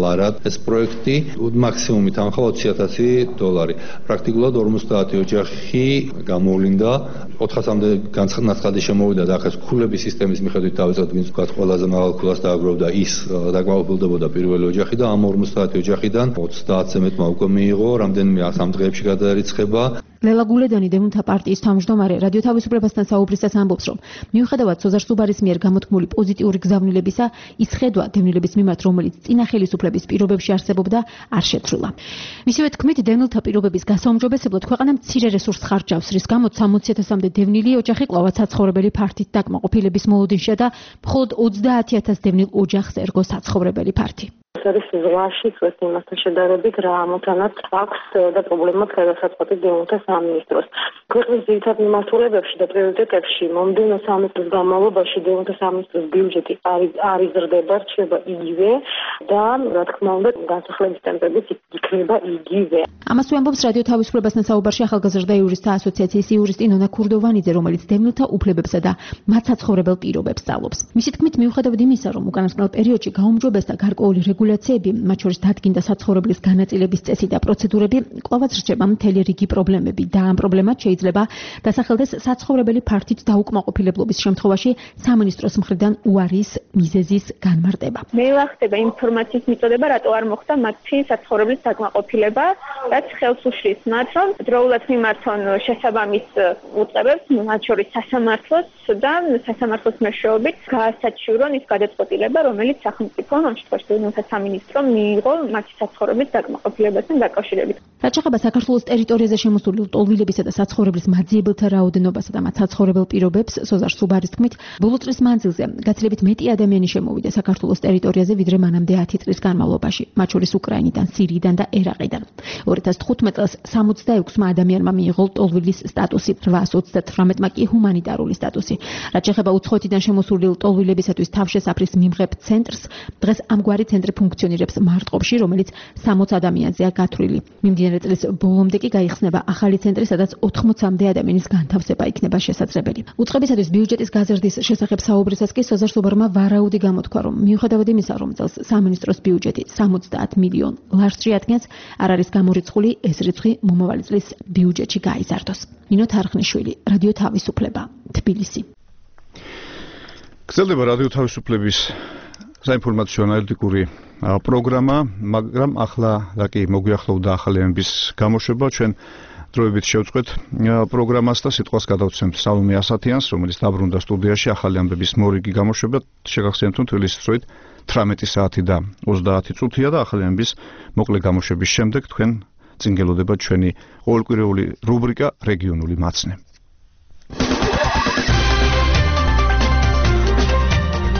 ეს პროექტი, მაქსიმუმით ამხა $20,000. პრაქტიკულად 50 ოჯახი გამოვლინდა, 400-მდე განცხადი შემოვიდა და ახლა ქულების სისტემის მიხედვით დავიწყეთ, ვინც ვთქვათ, ყველაზე მაღალ ქულას დააგროვდა, ის დაკმაყოფილდებოდა პირველი ოჯახი და ამ 50 ოჯახიდან 30-ზე მეტმა უკვე მიიღო, რამდენიმე 3 დღეებში გადაერიცხება. ლელა გულედანი დევნილთა პარტიის თავმჯდომარე რადიო თავისუფლებასთან საუბრისას ამბობს, რომ მიუხედავად სოზარ სუბარის მიერ გამოთქმული პოზიტიური გზავნილებისა, ის ხედვა დევნილების მიმართ, რომელიც წინა ხელისუფლების პირობებში არსებობდა, არ შეცვლილა. მისივე თქმით, დევნილთა პირობების გასაუმჯობესებლად ქვეყანა მცირე რესურსს ხარჯავს, რის გამოც 60,000-მდე დევნილი ოჯახი კვლავაც საცხოვრებელი ფართით დაკმაყოფილების მოლოდინშია და მხოლოდ 30,000 დევნილ ოჯახს ერგო საცხოვრებელი ფართი. არის ზღვაში წვეთ იმასთან შედარებით რა ამოთანაც აქვს და პრობლემად გადასაწყვეტი დევნილთა სამინისტროს. ქვეყნის ძირითად მიმართულებებში და პრიორიტეტებში მომდევნო 3 წლის განმავლობაში დევნილთა სამინისტროს ბიუჯეტი არ იზრდება, რჩება იგივე და რა თქმა უნდა განსახლების ტემპებიც იქნება იგივე. ამას ვამბობს რადიო თავისუფლებასთან საუბარში ახალგაზრდა იურისტთა ასოციაციის იურისტი ნონა ქურდოვანიძე, რომელიც დევნილთა უფლებებსა და მათ საცხოვრებელ პირობებს სწავლობს. მისი თქმით, მიუხედავად იმისა, რომ უკანასკნელ პერიოდში გაუმჯობესდა გარკვეული რეგულაციები, მათ შორის დადგინდა საცხოვრებლის განაწილების წესი და პროცედურები, კვლავაც რჩება მთელი რიგი პრობლემები და ამ პრობლემად შეიძლება დასახელდეს საცხოვრებელი ფართით დაუკმაყოფილებლობის შემთხვევაში სამინისტროს მხრიდან უარის მიზეზის განმარტება. მე ვახდება ინფორმაციის მიწოდება, რატო არ მოხდა მათი საცხოვრებლის დაკმაყოფილება, რაც ხელს უშლის მათ, რომ დროულად მიმართონ შესაბამის უწყებებს, მათ შორის სასამართლოს და სასამართლოს მეშვეობით გაასაჩივრონ ის გადაწყვეტილება, რომელიც სახელმწიფომ ამ შემთხვევაში დევნილთა სამინისტრომ მიიღო მათი საცხოვრებლის დაკმაყოფილებასთან დაკავშირებით. რაც შეეხება საქართველოს ტერიტორიაზე შემოსული ლტოლვილებისა და საცხოვრებლის მაძიებელთა რაოდენობასა და მათ საცხოვრებელ პირობებს, სოზარ სუბარის თქმით, ბოლო წლის მანძილზე გაცილებით მეტი ადამიანი შემოვიდა საქართველოს ტერიტორიაზე, ვიდრე მანამდე 10 წლის განმავლობაში, მათ შორის უკრაინიდან, სირიიდან და ერაყიდან. 2015 წელს 66-მა ადამიანმა მიიღო ლტოლვილის სტატუსი, 838-მა კი ჰუმანიტარული სტატუსი. რაც შეეხება უცხოეთიდან შემოსული ლტოლვილებისათვის თავშესაფრის მიმღებ ცენტრს, დღეს ამგვარი ცენტრი ფუნქციონირებს მარტყოფში, რომელიც 60 ადამიანზეა გათვლილი. მიმდინარე წლის ბოლომდე კი გაიხსნება ახალი ცენტრი, სადაც 80-მდე ადამიანის განთავსება იქნება შესაძლებელი. უწყებისათვის ბიუჯეტის გაზრდის შესახებ საუბრისას კი სოზარ სუბარმა ვარაუდი გამოთქვა, რომ მიუხედავად იმისა, რომ წელს სამინისტროს ბიუჯეტი 70 მილიონ ლარს შეადგენს, არ არის გამორიცხული ეს რიცხვი მომავალი წლის ბიუჯეტში გაიზარდოს. ნინო თარხნიშვილი, რადიო თავისუფლება, თბილისი. გრძელდება რადიო თავისუფლების საინფორმაციო ანალიტიკური პროგრამა, მაგრამ ახლა კი მოგვიახლოვდა ახალი ამბის გამოშვება. ჩვენ დროებით შევწყვეთ პროგრამას და სიტყვას გადავცემთ სალომე ასათიანს, რომელიც დაბრუნდა სტუდიაში ახალი ამბების მორიგი გამოშვება. შეგახსენებთ, რომ თბილისის 18 საათი და 30 წუთია და ახალი ამბის მოკლე გამოშვების შემდეგ თქვენ წინ გელოდება ჩვენი ყოველკვირეული რუბრიკა რეგიონული მაცნე.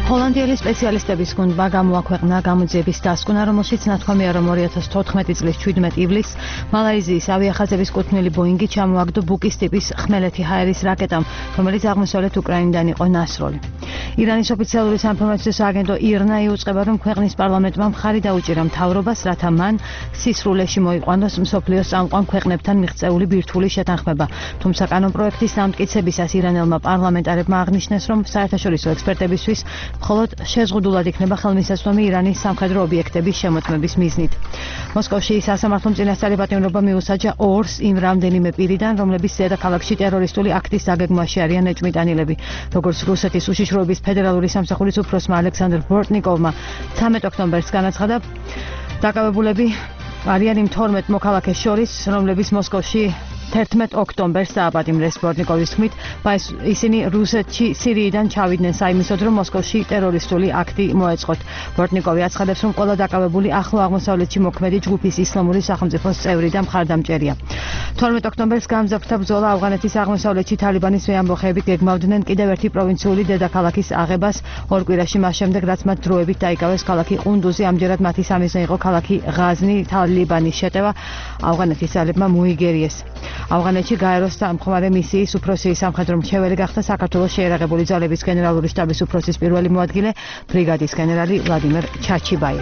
ჰოლანდიელი სპეციალისტების გუნდმა გამოაქვეყნა გამოძიების დასკვნა, რომელშიც ნათქვამია, რომ 2014 წლის 17 ივლისს მალაიზიის ავიახაზების კუთვნილი ბოინგი ჩამოაგდო ბუკის ტიპის ხმელეთი ჰაერის რაკეტამ, რომელიც აღმოსავლეთ უკრაინიდან იყო ნასროლი. ირანის ოფიციალური საინფორმაციო სააგენტო ირნა იუწყება, რომ ქვეყნის პარლამენტმა მხარი დაუჭირა მთავრობას, რათა მან სისრულეში მოიყვანოს მსოფლიოს წამყვან ქვეყნებთან მიღწეული ბირთვული შეთანხმება. თუმცა კანონპროექტის დამტკიცებისას ირანელმა პარლამენტარებმა აღნიშნეს, რომ საერთაშორისო ექსპერტებისთვის მხოლოდ შეზღუდულად იქნება ხელმისაწვდომი ირანის სამხედრო ობიექტების შემოწმების მიზნით. მოსკოვში სასამართლომ წინასწარი პატიმრობა მიუსაჯა ორს იმ რამდენიმე პირიდან, რომლებიც დედაქალაქში ტერორისტული აქტის დაგეგმვაში არიან ეჭვმიტანილები. როგორც რუსეთის უშიშროების ფედერალური სამსახურის უფროსმა ალექსანდრ ბორტნიკოვმა 13 ოქტომბერს განაცხადა, დაკავებულები არიან იმ 12 მოქალაქეს შორის, რომლებიც მოსკოვში 11 ოქტომბერს დააპატიმრეს. ბორტნიკოვის თქმით, ისინი რუსეთში სირიიდან ჩავიდნენ საიმისოდ, რომ მოსკოვში ტერორისტული აქტი მოეწყოთ. ბორტნიკოვი აცხადებს, რომ ყველა დაკავებული ახლო აღმოსავლეთში მოქმედი ჯგუფის ისლამური სახელმწიფოს წევრი და მხარდამჭერია. 12 ოქტომბერს გამძაფრდა ბრძოლა ავღანეთის აღმოსავლეთში თალიბანის მეამბოხეებით გეგმავდნენ კიდევ ერთი პროვინციული დედაქალაქის აღებას ორ კვირაში მას შემდეგ, რაც მათ დროებით დაიკავეს ქალაქი ყუნდუზი. ამჯერად მათი სამიზნე იყო ქალაქი ღაზნი. თალიბანის შეტევა ავღანეთის ძალებმა მოიგერიეს. ავღანეთში გაეროს დამხმარე მისიის უფროსი სამხედრო მრჩეველი გახდა საქართველოს შეიარაღებული ძალების გენერალური შტაბის უფროსის პირველი მოადგილე ბრიგადის გენერალი ვლადიმერ ჩაჩიბაია.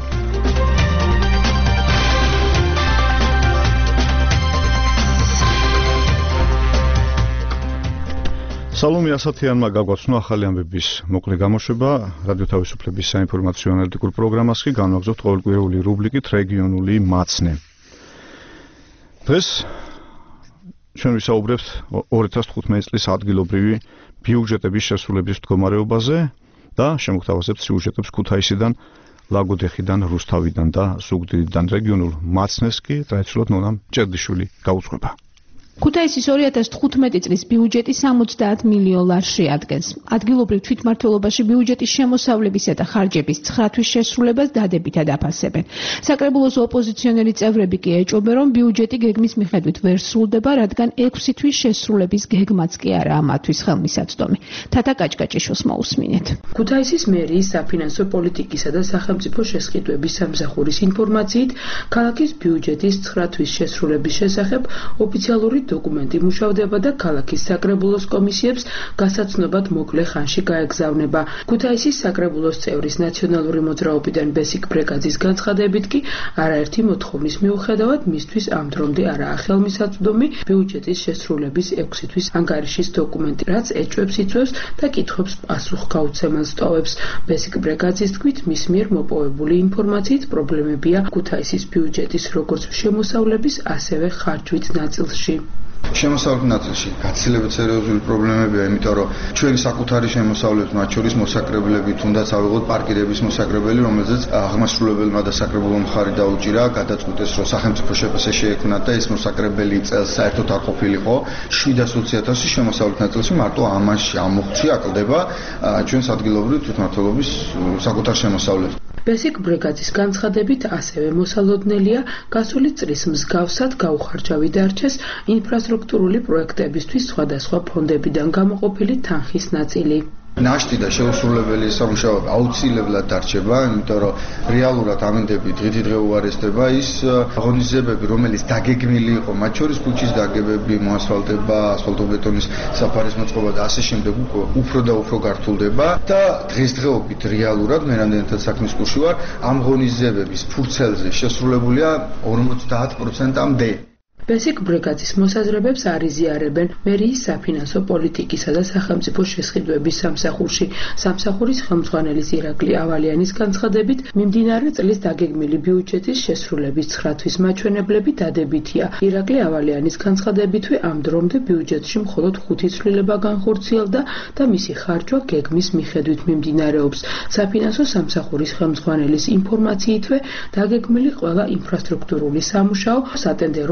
სალომე ასათიანმა გაგვაცნო ახალი ამბების მოკლე გამოშვება. რადიო თავისუფლების საინფორმაციო ანალიტიკურ პროგრამას კი განვაგრძობთ ყოველკვირეული რუბრიკით რეგიონული მაცნე. დღეს ჩვენ ვისაუბრებთ 2015 წლის ადგილობრივი ბიუჯეტების შესრულების მდგომარეობაზე და შემოგთავაზებთ სიუჟეტებს ქუთაისიდან, ლაგოდეხიდან, რუსთავიდან და ზუგდიდიდან. რეგიონულ მაცნეს კი ტრადიციულად ნონა ჭერდიშვილი გაუძღვება. ქუთაისის 2015 წლის ბიუჯეტი 70 მილიონ ლარს შეადგენს. ადგილობრივ თვითმმართველობაში ბიუჯეტის შემოსავლებისა და ხარჯების 9 თვის შესრულებას დადებითად აფასებენ. საკრებულოს ოპოზიციონერი წევრები კი ეჭვობენ, რომ ბიუჯეტი გეგმის მიხედვით ვერ სრულდება, რადგან 6 თვის შესრულების გეგმაც კი არაა მათთვის ხელმისაწვდომი. თათა კაჭკაჭიშვილს მოусმინეთ. ქუთაისის მერიის საფინანსო პოლიტიკისა და სახელმწიფო შესყიდვების სამსახურის ინფორმაციით, ქალაქის ბიუჯეტის 9 თვის შესრულების შესახებ ოფიციალური დოკუმენტი მუშავდება და ქალაქის საკრებულოს კომისიებს გასაცნობად მოკლე ხანში გაეგზავნება. ქუთაისის საკრებულოს წევრის ნაციონალური მოძრაობიდან ბესიკ ბრეკაძის განცხადებით კი არაერთი მოთხოვნის მიუხედავად მისთვის ამ დრომდე არაა ხელმისაწვდომი ბიუჯეტის შესრულების 6 თვის ანგარიშის დოკუმენტი, რაც ეჭვებს იწვევს და კითხვებს პასუხგაუცემელს ტოვებს. ბესიკ ბრეკაძის თქმით, მის მიერ მოპოვებული ინფორმაციით პრობლემებია ქუთაისის ბიუჯეტის როგორც შემოსავლების, ასევე ხარჯვით ნაწილში. შემოსავლების ნაწილში გაცილებით სერიოზული პრობლემებია, იმიტომ რომ ჩვენი საკუთარი შემოსავლების, მათ შორის მოსაკრებლები, თუნდაც ავიღოთ პარკირების მოსაკრებელი, რომელზეც აღმასრულებელმა და საკრებულო მხარი დაუჭირა, გადაწყვიტეს, რომ სახელმწიფო შეფასება შეექმნათ და ეს მოსაკრებელი წელს საერთოდ არ ყოფილიყო. 720.000 შემოსავლების ნაწილში მარტო ამაში ამოხცი აკლდება ჩვენს ადგილობრივ თვითმმართველობის საკუთარ შემოსავლებს. ბესიკ ბრეკაძის განცხადებით ასევე მოსალოდნელია გასული წლის მსგავსად გაუხარჯავი დარჩეს ინფრასტრუქტურული პროექტებისთვის სხვადასხვა ფონდებიდან გამოყოფილი თანხის ნაწილი. ნაშთი და შეუსრულებელი სამუშაოები აუცილებლად დარჩება, იმიტომ რომ რეალურად ამინდები დღითიდღე უარესდება ის ღონისძიებები, რომელიც დაგეგმილი იყო, მათ შორის ქუჩის დაგებები, მოასფალტება, ასფალტობეტონის საფარის მოწყობა და ასე შემდეგ უფრო და უფრო გართულდება და დღესდღეობით რეალურად მე რამდენადაც საქმის კურსში ვარ, ამ ღონისძიებების ფურცელზე შესრულებულია 50%-მდე. ბესიკ ბრეკაძის მოსაზრებებს არ იზიარებენ მერიის საფინანსო პოლიტიკისა და სახელმწიფო შესყიდვების სამსახურში. სამსახურის ხელმძღვანელის ირაკლი ავალიანის განცხადებით, მიმდინარე წლის დაგეგმილი ბიუჯეტის შესრულების 9 თვის მაჩვენებლები დადებითია. ირაკლი ავალიანის განცხადებითვე ამ დრომდე ბიუჯეტში მხოლოდ 5 ცვლილება განხორციელდა და მისი ხარჯვა გეგმის მიხედვით მიმდინარეობს. საფინანსო სამსახურის ხელმძღვანელის ინფორმაციითვე დაგეგმილი ყველა ინფრასტრუქტურული სამუშაო სატენდერო პირობებში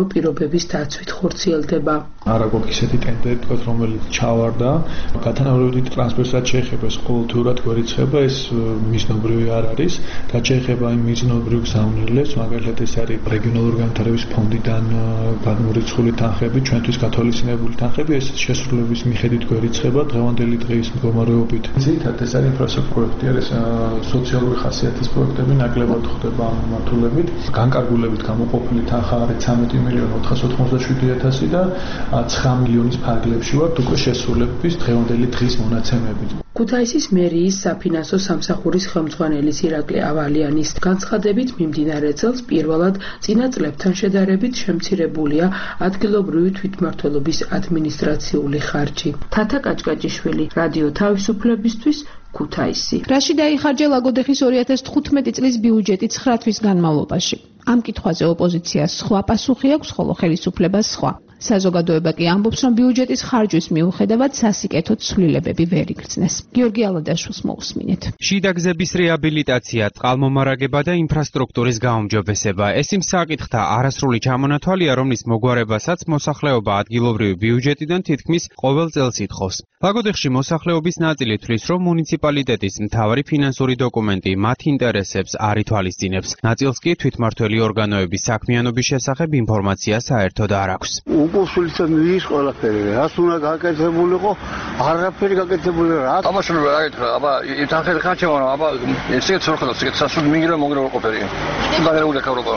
საზოგადოების დაცვით ხორციელდება. არა გვაქვს ისეთი ტენდერი, რომელიც ჩავარდა. გათანაბრებადი ტრანსფერსაც შეეხება ეს ყოველთვიურად გვერიცხება, ეს მიზნობრივი არ არის. რაც შეეხება იმ მიზნობრივ გზავნილებს, მაგალითად ეს არის რეგიონალური განვითარების ფონდიდან გამორიცხული თანხები, ჩვენთვის გათვალისწინებული თანხები, ეს შესრულების მიხედვით გვერიცხება დღევანდელი დღის მდგომარეობით. ძირითადად ეს არის ინფრასტრუქტურული პროექტი, არის სოციალური ხასიათის პროექტები, ნაკლებად ხდება ამ მიმართულებით. განკარგულებით გამოყოფილი თანხა არის 13.487.000 და 9 მილიონის ფარგლებში ვართ უკვე შესრულების დღევანდელი დღის მონაცემებით. ქუთაისის მერიის საფინანსო სამსახურის ხელმძღვანელის ირაკლი ავალიანის განცხადებით მიმდინარე წელს პირველად წინა წლებთან შედარებით შემცირებულია ადგილობრივი თვითმმართველობის ადმინისტრაციული ხარჯი. თათა კაჭკაჭიშვილი, რადიო თავისუფლებისთვის, ქუთაისი. რაში დაიხარჯა ლაგოდეხის 2015 წლის ბიუჯეტი 9 თვის განმავლობაში? ამ კითხვაზე ოპოზიციას სხვა პასუხი აქვს, ხოლო ხელისუფლებას სხვა. საზოგადოება კი ამბობს, რომ ბიუჯეტის ხარჯვის მიუხედავად სასიკეთო ცვლილებები ვერ იგრძნეს. გიორგი ალადაშვილს მოусმინეთ. შიდა გზების რეაბილიტაცია, წყალმომარაგება და ინფრასტრუქტურის გაუმჯობესება. ეს იმ საკითხთა არასრული ჩამონათვალია, რომლის მოგვარებასაც მოსახლეობა ადგილობრივი ბიუჯეტიდან თითქმის ყოველ წელს ითხოვს. ლაგოდეხში მოსახლეობის ნაწილი თვლის, რომ მუნიციპალიტეტის მთავარი ფინანსური დოკუმენტი მათ ინტერესებს არ ითვალისწინებს. ნაწილს კი თვითმმართველი ორგანოების საქმიანობის შესახებ ინფორმაცია საერთოდ არ აქვს. უკუსულიცად ის ყველაფერი, რაც უნდა გაკეთებულიყო, არაფერი გაკეთებული რა. აბა შენ რა გითხრა, აბა თანხები ხარ ჩემო, აბა ესეც ვერ ხედავს, ეგეც სასურველი მიგრა მოგრა ყოფილი. დაგერეული ქავრობა.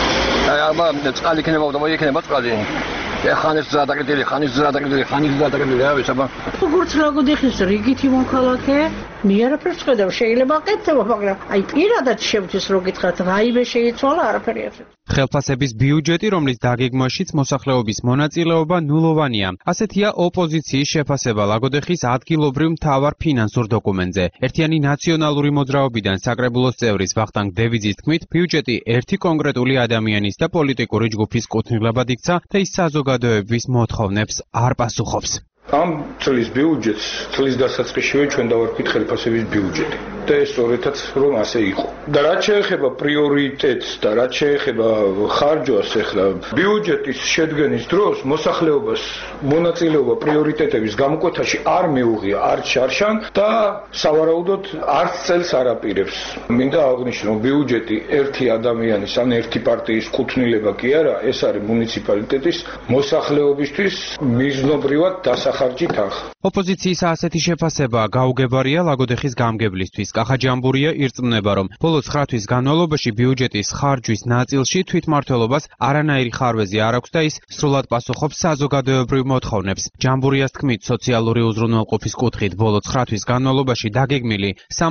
აბა წყალი ქნება და მოიქნება წყალი. ხანის ზრა დაგდილი, ხანის ზრა დაგდილი, ავეს აბა. როგორც ლაგოდეხის რიგითი მოქალაქე, მე არაფერს ხედავ, შეიძლება აკეთებო, მაგრამ აი პირადად შევთვის რო გითხრათ, რაიმე შეიცვალა, არაფერი არ შეიცვალა. ხელფასების ბიუჯეტი, რომლის დაგეგმვაშიც მოსახლეობის მონაწილეობა ნულოვანია. ასეთია ოპოზიციის შეფასება ლაგოდეხის ადგილობრივ მთავარ ფინანსურ დოკუმენტზე. ერთიანი ნაციონალური მოძრაობიდან საკრებულოს წევრის ვახტანგ დევიძის თქმით, ბიუჯეტი ერთი კონკრეტული ადამიანის და პოლიტიკური ჯგუფის კუთვნილებად იქცა და ის საზოგადოების მოთხოვნებს არ პასუხობს. ამ წლის ბიუჯეტს წლის დასაწყისშივე ჩვენ დავარქვით ხელფასების ბიუჯეტი და ეს სწორედაც რომ ასე იყო. და რაც შეეხება პრიორიტეტს და რაც შეეხება ხარჯვას, ახლა ბიუჯეტის შედგენის დროს მოსახლეობას მონაწილეობა პრიორიტეტების გამოკვეთაში არ მეუღია, არ შარშან და სავარაუდოდ არც წელს არ აპირებს. მინდა აღნიშნო, ბიუჯეტი ერთი ადამიანის ან ერთი პარტიის კუთვნილება კი არა, ეს არის მუნიციპალიტეტის მოსახლეობისთვის მიზნობრივად დასახარჯი თანხა. ოპოზიციის ასეთი შეფასება გაუგებარია ლაგოდეხის გამგებლისთვის. კახაჯამბურია ირწმუნება, რომ ბოლო 9 თვის განმავლობაში ბიუჯეტის ხარჯვის ნაწილში თვითმმართველობას არანაირი ხარვეზი არ აქვს და ის სრულად პასუხობს საზოგადოებრივ მოთხოვნებს. ჯამბურიას თქმით, სოციალური უზრუნველყოფის კუთხით ბოლო 9 თვის განმავლობაში დაგეგმილი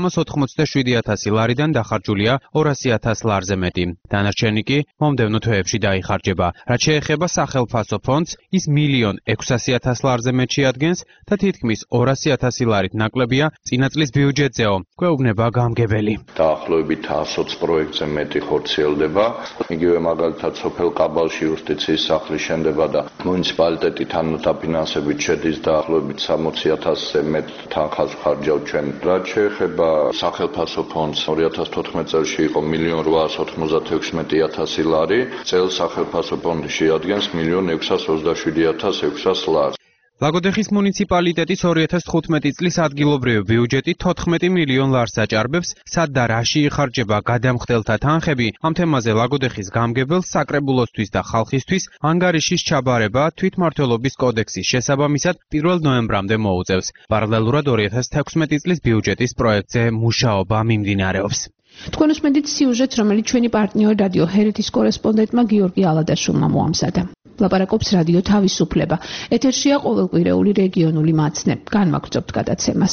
387.000 ლარიდან დახარჯულია 200.000 ლარზე მეტი. დანარჩენი კი მომდევნო თვეებში დაიხარჯება. რაც შეეხება სახელმწიფო ფონდს, ის 1.600.000 ლარზე მეტი ადგენს და თითქმის 200.000 ლარით ნაკლებია წინა წლის ბიუჯეტზეო. გვეუბნება გამგებელი. დაახლოებით 120 პროექტზე მეტი ხორციელდება. იგივე მაგალითად სოფელ ყაბალში იუსტიციის სახლი შენდება და მუნიციპალიტეტი თანადაფინანსებით შედის დაახლოებით 60.000-ზე მეტ თანხას ხარჯავ ჩვენ. რაც შეეხება სახელმწიფო ფონდს 2014 წელს იყო 1.896.000 ლარი, წელს სახელმწიფო ფონდი შეადგენს 1.627.600 ლარს. ლაგოდეხის მუნიციპალიტეტის 2015 წლის ადგილობრივი ბიუჯეტი 14 მილიონ ლარს აჭარბებს, სად და რაში იხარჯება გადამხდელთა თანხები. ამ თემაზე ლაგოდეხის გამგებელს საკრებულოსთვის და ხალხისთვის ანგარიშის ჩაბარება თვითმმართველობის კოდექსის შესაბამისად 1 ნოემბრამდე მოუწევს. პარალელურად 2016 წლის ბიუჯეტის პროექტზე მუშაობა მიმდინარეობს. თქვენ უსმენთ სიუჟეტს, რომელიც ჩვენი პარტნიორი რადიო ჰერეთის კორესპონდენტმა გიორგი ალადაშვილმა მოამზადა. ლაპარაკობს რადიო თავისუფლება. ეთერშია ყოველკვირეული რეგიონული მაცნე. განმაგრძობთ გადაცემას.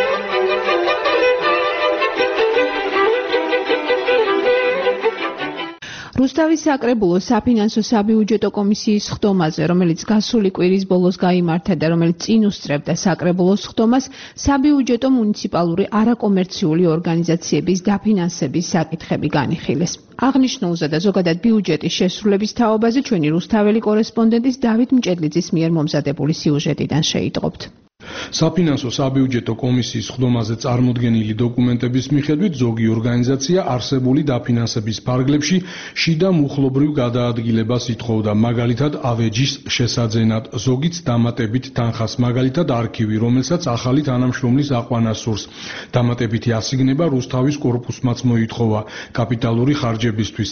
რუსთავის საკრებულოს საფინანსო საბიუჯეტო კომისიის ხდომაზე, რომელიც გასული კვირის ბოლოს გაიმართა და რომელიც წინ უსწრებდა საკრებულოს ხდომას, საბიუჯეტო მუნიციპალური არაკომერციული ორგანიზაციების დაფინანსების საკითხები განიხილეს. აღნიშნულზე და ზოგადად ბიუჯეტის შესრულების თაობაზე ჩვენი რუსთაველი კორესპონდენტის დავით მჭედლიძის მიერ მომზადებული სიუჟეტიდან შეიტყობთ. საფინანსო საბიუჯეტო კომისიის ხდომაზე წარმოდგენილი დოკუმენტების მიხედვით ზოგი ორგანიზაცია არსებული დაფინანსების ფარგლებში შიდა მუხლობრივ გადაადგილებას ითხოვდა, მაგალითად ავეჯის შესაძენად, ზოგიც დამატებით თანხას, მაგალითად არქივი, რომელსაც ახალი თანამშრომლის აყვანა სურს. დამატებითი ასიგნება რუსთავის კორპუსმაც მოითხოვა. კაპიტალური ხარჯებისთვის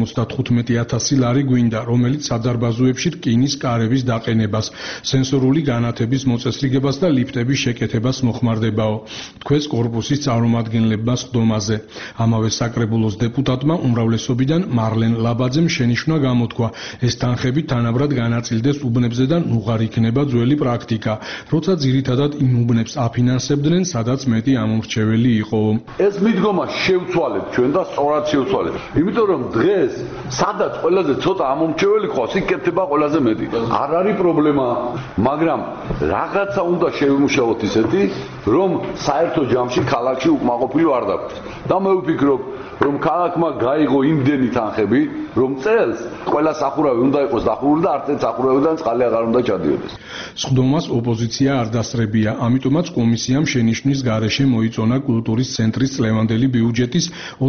155,000 ლარი გვინდა, რომელიც სადარბაზოებში რკინის კარების დაყენებას, სენსორული განათების მოწესრიგებას და ლიფტების შეკეთებას მოხმარდებაო. თქვენს კორპუსის წარმომადგენლებმა ხდომაზე. ამავე საკრებულოს დეპუტატმა უმრავლესობიდან მარლენ ლაბაძემ შენიშვნა გამოთქვა, ეს თანხები თანაბრად განაწილდეს უბნებზე და ნუღარ იქნება ძველი პრაქტიკა, როცა ძირითადად იმ უბნებს აფინანსებდნენ, სადაც მეტი ამომრჩეველი იყო. ეს მიდგომა შევცვალეთ ჩვენ და სწორად შევცვალეთ. იმიტომ რომ დღეს სადაც ყველაზე ცოტა ამომრჩეველი ყავს, იქ კეთდება ყველაზე მეტი. არ არის პრობლემა, მაგრამ რაღაცა უნდა შევიმუშაოთ ისეთი, რომ საერთო ჯამში ქალაქში უკმაყოფილი არ დაგვრჩა. და მე ვფიქრობ, რომ ქალაქმა გაიღო იმდენი თანხები, რომ წელს ყველა სახურავი უნდა იყოს დახურული და არც ერთ სახურავიდან წყალი აღარ უნდა ჩადიოდეს. სხდომას ოპოზიცია არ დასწრებია, ამიტომაც კომისიამ შენიშვნის გარეშე მოიწონა კულტურის ცენტრის წლევანდელი ბიუჯეტის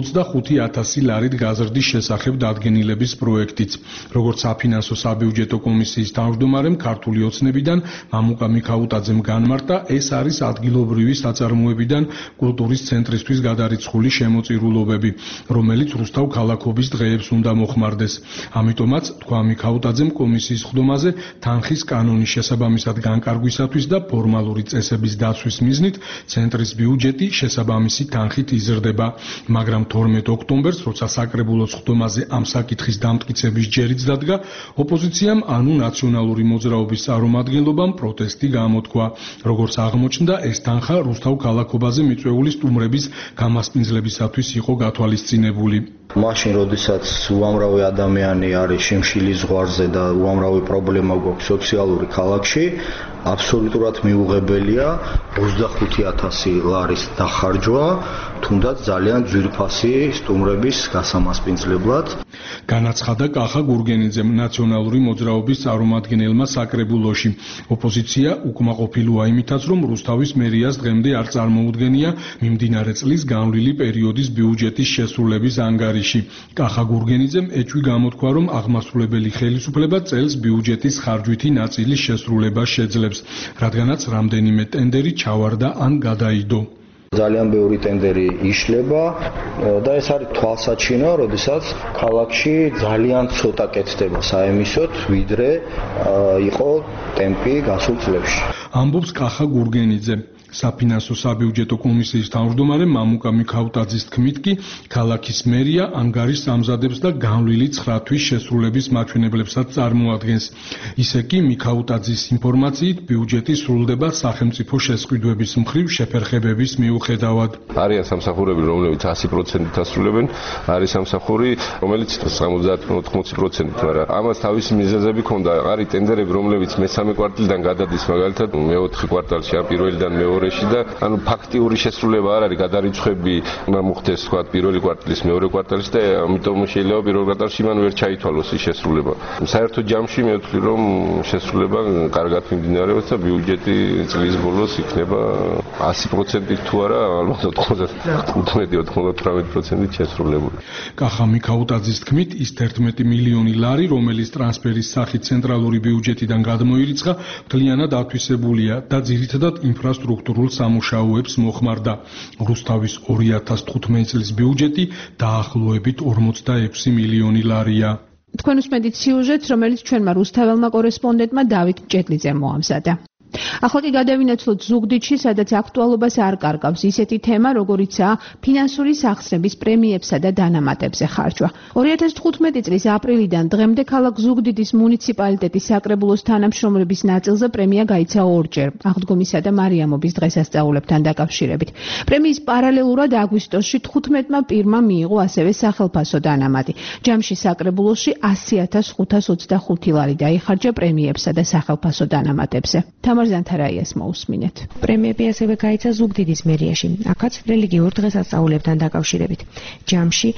25,000 ლარით გაზრდის შესახებ დადგენილების პროექტიც. როგორც საფინანსო საბიუჯეტო კომისიის თავმჯდომარემ ქართული ოცნებიდან მამუკა მიქაუტაძემ განმარტა, ეს არის ადგილობრივი საწარმოებიდან კულტურის ცენტრისთვის გადარიცხული შემოწირულობები, რომელიც რუსთავ ქალაქობის დღეებს უნდა მოხმარდეს. ამიტომაც თქვა მიქაუტაძემ კომისიის ხდომაზე თანხის კანონის შესაბამისად განკარგვისათვის და ფორმალური წესების დაცვის მიზნით ცენტრის ბიუჯეტი შესაბამისი თანხით იზრდება, მაგრამ 12 ოქტომბერს, როცა საკრებულოს ხდომაზე ამ საკითხის დამტკიცების ჯერიც დადგა, ოპოზიციამ ანუ ნაციონალური მოძრაობის წარმომადგენლობამ პროტესტი გამოთქვა. როგორც აღმოჩნდა, ეს თანხა რუსთავ ქალაქობაზე მიწვეული სტუმრების გამასპინძლებისათვის იყო გათვალისწინებული. მაშინ, როდესაც უამრავი ადამიანი არის შიმშილის ზღვარზე და უამრავი პრობლემა გვაქვს სოციალური ქალაქში, აბსოლუტურად მიუღებელია 25,000 ლარის დახარჯვა, თუნდაც ძალიან ძვირფასი სტუმრების გასამასპინძლებლად. განაცხადა კახა გურგენიძემ, ნაციონალური მოძრაობის წარმომადგენელმა საკრებულოში. ოპოზიცია უკმაყოფილოა იმითაც, რომ რუსთავის მერიას დღემდე არ წარმოუდგენია მიმდინარე წლის განვლილი პერიოდის ბიუჯეტის შესრულების ანგარიში. კახა გურგენიძემ ეჭვი გამოთქვა, რომ აღმასრულებელი ხელისუფლება წელს ბიუჯეტის ხარჯვითი ნაწილის შესრულებას შეძლებს, რადგანაც რამდენიმე ტენდერი ჩავარდა ან გადაიდო. ძალიან ბევრი ტენდერი იშლება და ეს არის თვალსაჩინო, როდესაც ქალაქში ძალიან ცოტა კეთდება საემისოდ, ვიდრე იყო ტემპი გასულ წლებში. ამბობს კახა გურგენიძე. საფინანსო საბიუჯეტო კომისიის თავმჯდომარე მამუკა მიქაუტაძის თქმით კი ქალაქის მერია ანგარიშს ამზადებს და განვლილი 9 თვის შესრულების მაჩვენებლებსაც წარმოადგენს. ისე კი მიქაუტაძის ინფორმაციით ბიუჯეტი სრულდება სახელმწიფო შესყიდვების მხრივ შეფერხებების მიუხედავად. არიან სამსახურები, რომლებიც 100%-ით ასრულებენ, არის სამსახური, რომელიც 70-80%-ით, მაგრამ ამას თავისი მიზეზები ჰქონდა. არის ტენდერები, რომლებიც მესამე კვარტალიდან გადადის, მაგალითად მე-4 კვარტალში, ან პირველიდან მეორე-ში და ანუ ფაქტიური შესრულება არ არის, გადარიცხვები უნდა მოხდეს თქვა პირველი კვარტალის მეორე კვარტალში და ამიტომ შეიძლება პირველ კვარტალში მან ვერ ჩაითვალოს ის შესრულება. საერთო ჯამში მე ვთვლი, რომ შესრულება კარგად მიმდინარეობს და ბიუჯეტი წლის ბოლოს იქნება 100%-ით თუ არა, ალბათ 95-98%-ით შესრულებული. კახა მიქაუტაძის თქმით, ის 11 მილიონი ლარი, რომელიც ტრანსფერის სახით ცენტრალური ბიუჯეტიდან გადმოირიცხა, მთლიანად ათვისებულია და ძირითადად ინფრასტრუქტურულ სამუშაოებს მოხმარდა. რუსთავის 2015 წლის ბიუჯეტი დაახლოებით 46 მილიონი ლარია. თქვენ უსმენთ სიუჟეტს, რომელიც ჩვენმა რუსთაველმა კორესპონდენტმა დავით ჭედლიძემ მოამზადა. ახლა კი გადავინაცვლოთ ზუგდიდში, სადაც აქტუალობას არ კარგავს ისეთი თემა, როგორიცაა ფინანსური სახსრების პრემიებსა და დანამატებზე ხარჯვა. 2015 წლის აპრილიდან დღემდე ქალაქ ზუგდიდის მუნიციპალიტეტის საკრებულოს თანამშრომლების ნაწილზე პრემია გაიცა ორჯერ, აღდგომისა და მარიამობის დღესასწაულებთან დაკავშირებით. პრემიის პარალელურად აგვისტოში 15-მა პირმა მიიღო ასევე სახელფასო დანამატი. ჯამში საკრებულოში 100,525 ლარი დაიხარჯა პრემიებსა და სახელფასო დანამატებზე. თამარ ზანთარაიას მოусმინეთ. პრემიები ასევე გაიცა ზუგდიდის მერიაში. აქაც რელიგიურ დღესასწაულებთან დაკავშირებით. ჯამში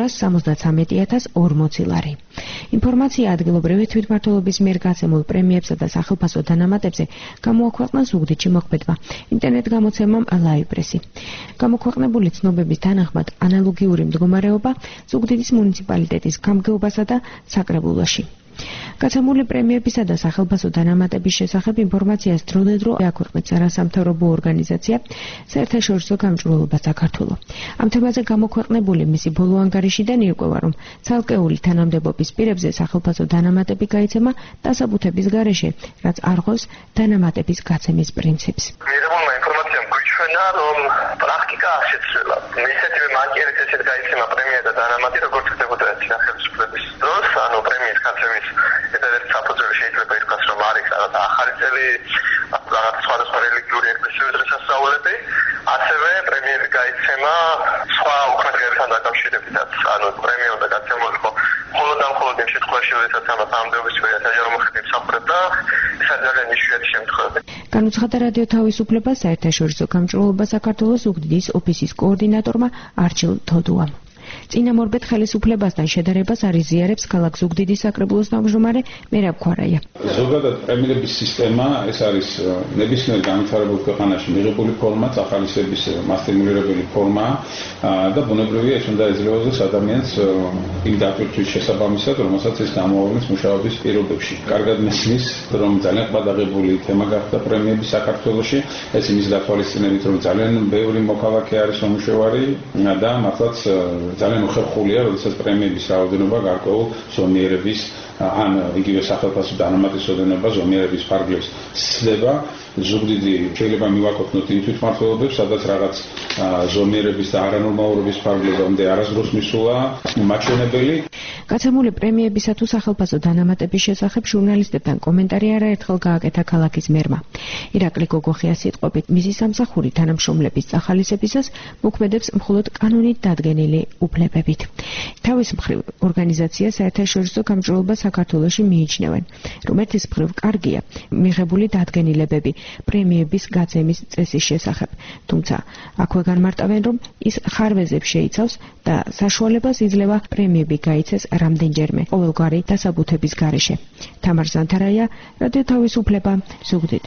273,040 ლარი. ინფორმაცია ადგილობრივი თვითმმართველობის მიერ გაცემულ პრემიებსა და სახელფასო დანამატებზე გამოაქვეყნა ზუგდიდში მოქმედმა ინტერნეტ გამოცემამ Live Press-ი. გამოქვეყნებული ცნობების თანახმად ანალოგიური მდგომარეობა ზუგდიდის მუნიციპალიტეტის გამგეობასა და საკრებულოში. გაცემული პრემიებისა და სახელფასო დანამატების შესახებ ინფორმაციას დროდადრო აქვეყნებს არასამთავრობო ორგანიზაცია საერთაშორისო გამჭვირვალობა საქართველო. ამ თემაზე გამოქვეყნებული მისი ბოლო ანგარიშიდან ირკვევა, რომ ცალკეული თანამდებობის პირებზე სახელფასო დანამატები გაიცემა დასაბუთების გარეშე, რაც არ ღვევს დანამატების გაცემის პრინციპს. მიღებულმა ინფორმაციამ გვიჩვენა, რომ პრაქტიკა არ შეცვლილა. ისეთივე მანკიერით ესეთ გაიცემა პრემია და დანამატი, როგორც ხდებოდა სახელმწიფოების დროს, ანუ პრემიის გაცემის ერთ-ერთი საფუძველი შეიძლება ითქვას, რომ არის რაღაც ახალი წელი, რაღაც სხვადასხვა რელიგიური ეკლესიური დღესასწაულები, ასევე პრემიები გაიცემა სხვა უქმეთგებებთან დაკავშირებითაც, ანუ პრემია უნდა გაცემულიყო მხოლოდ ამ შემთხვევაში, როდესაც ამას თანამდებობის პირი საჯარო მოხდით მსახურობდა, ეს არის ძალიან იშვიათი შემთხვევები. განუცხადა რადიო თავისუფლება საერთაშორისო გამჭვირვალობა საქართველოს ზუგდიდის ოფისის კოორდინატორმა არჩილ თოდუამ. წინამორბედ ხელისუფლებასთან შედარებას არ იზიარებს ქალაქ ზუგდიდის საკრებულოს თავმჯდომარე მერაბ ქვარაია. ზოგადად პრემიების სისტემა ეს არის ნებისმიერ განვითარებულ ქვეყანაში მიღებული ფორმა, წახალისების მასტიმულირებელი ფორმა და ბუნებრივია ეს უნდა ეძლევოს ადამიანს იმ დატვირთვის შესაბამისად, რომელსაც ის გამოავლის მუშაობის პირობებში. კარგად მესმის, რომ ძალიან ყბადაღებული თემა გახდა პრემიები საქართველოში, ეს იმის დათვალისწინებით, რომ ძალიან ბევრი მოქალაქე არის მომუშავარი და მართლაც ძალიან უხერხულია, როდესაც პრემიების რაოდენობა გარკვეულ ზომიერების ან იგივე სახელფასო დანამატის ოდენობა ზომიერების ფარგლებს სცდება. ზუგდიდი შეიძლება მივაკუთვნოთ იმ თვითმმართველობებს, სადაც რაღაც ზომიერების და არანორმალურობის ფარგლებამდე არასდროს მისულა მაჩვენებელი. გაცემული პრემიებისა თუ სახელფასო დანამატების შესახებ ჟურნალისტებთან კომენტარი არაერთხელ გააკეთა ქალაქის მერმა. ირაკლი გოგოხია სიტყვებით მისი სამსახური თანამშრომლების წახალისებისას მოქმედებს მხოლოდ კანონით დადგენილი უფლებებით. თავის მხრივ ორგანიზაცია საერთაშორისო გამჭვირვალობა საქართველოში მიიჩნევენ, რომ ერთის მხრივ კარგია მიღებული დადგენილებები პრემიების გაცემის წესის შესახებ, თუმცა აქვე განმარტავენ, რომ ის ხარვეზებს შეიცავს და საშუალებას იძლევა პრემიები გაიცეს რამდენჯერმე ყოველგვარი დასაბუთების გარეშე. თამარ ზანთარაია, რადიო თავისუფლება, ზუგდიდი.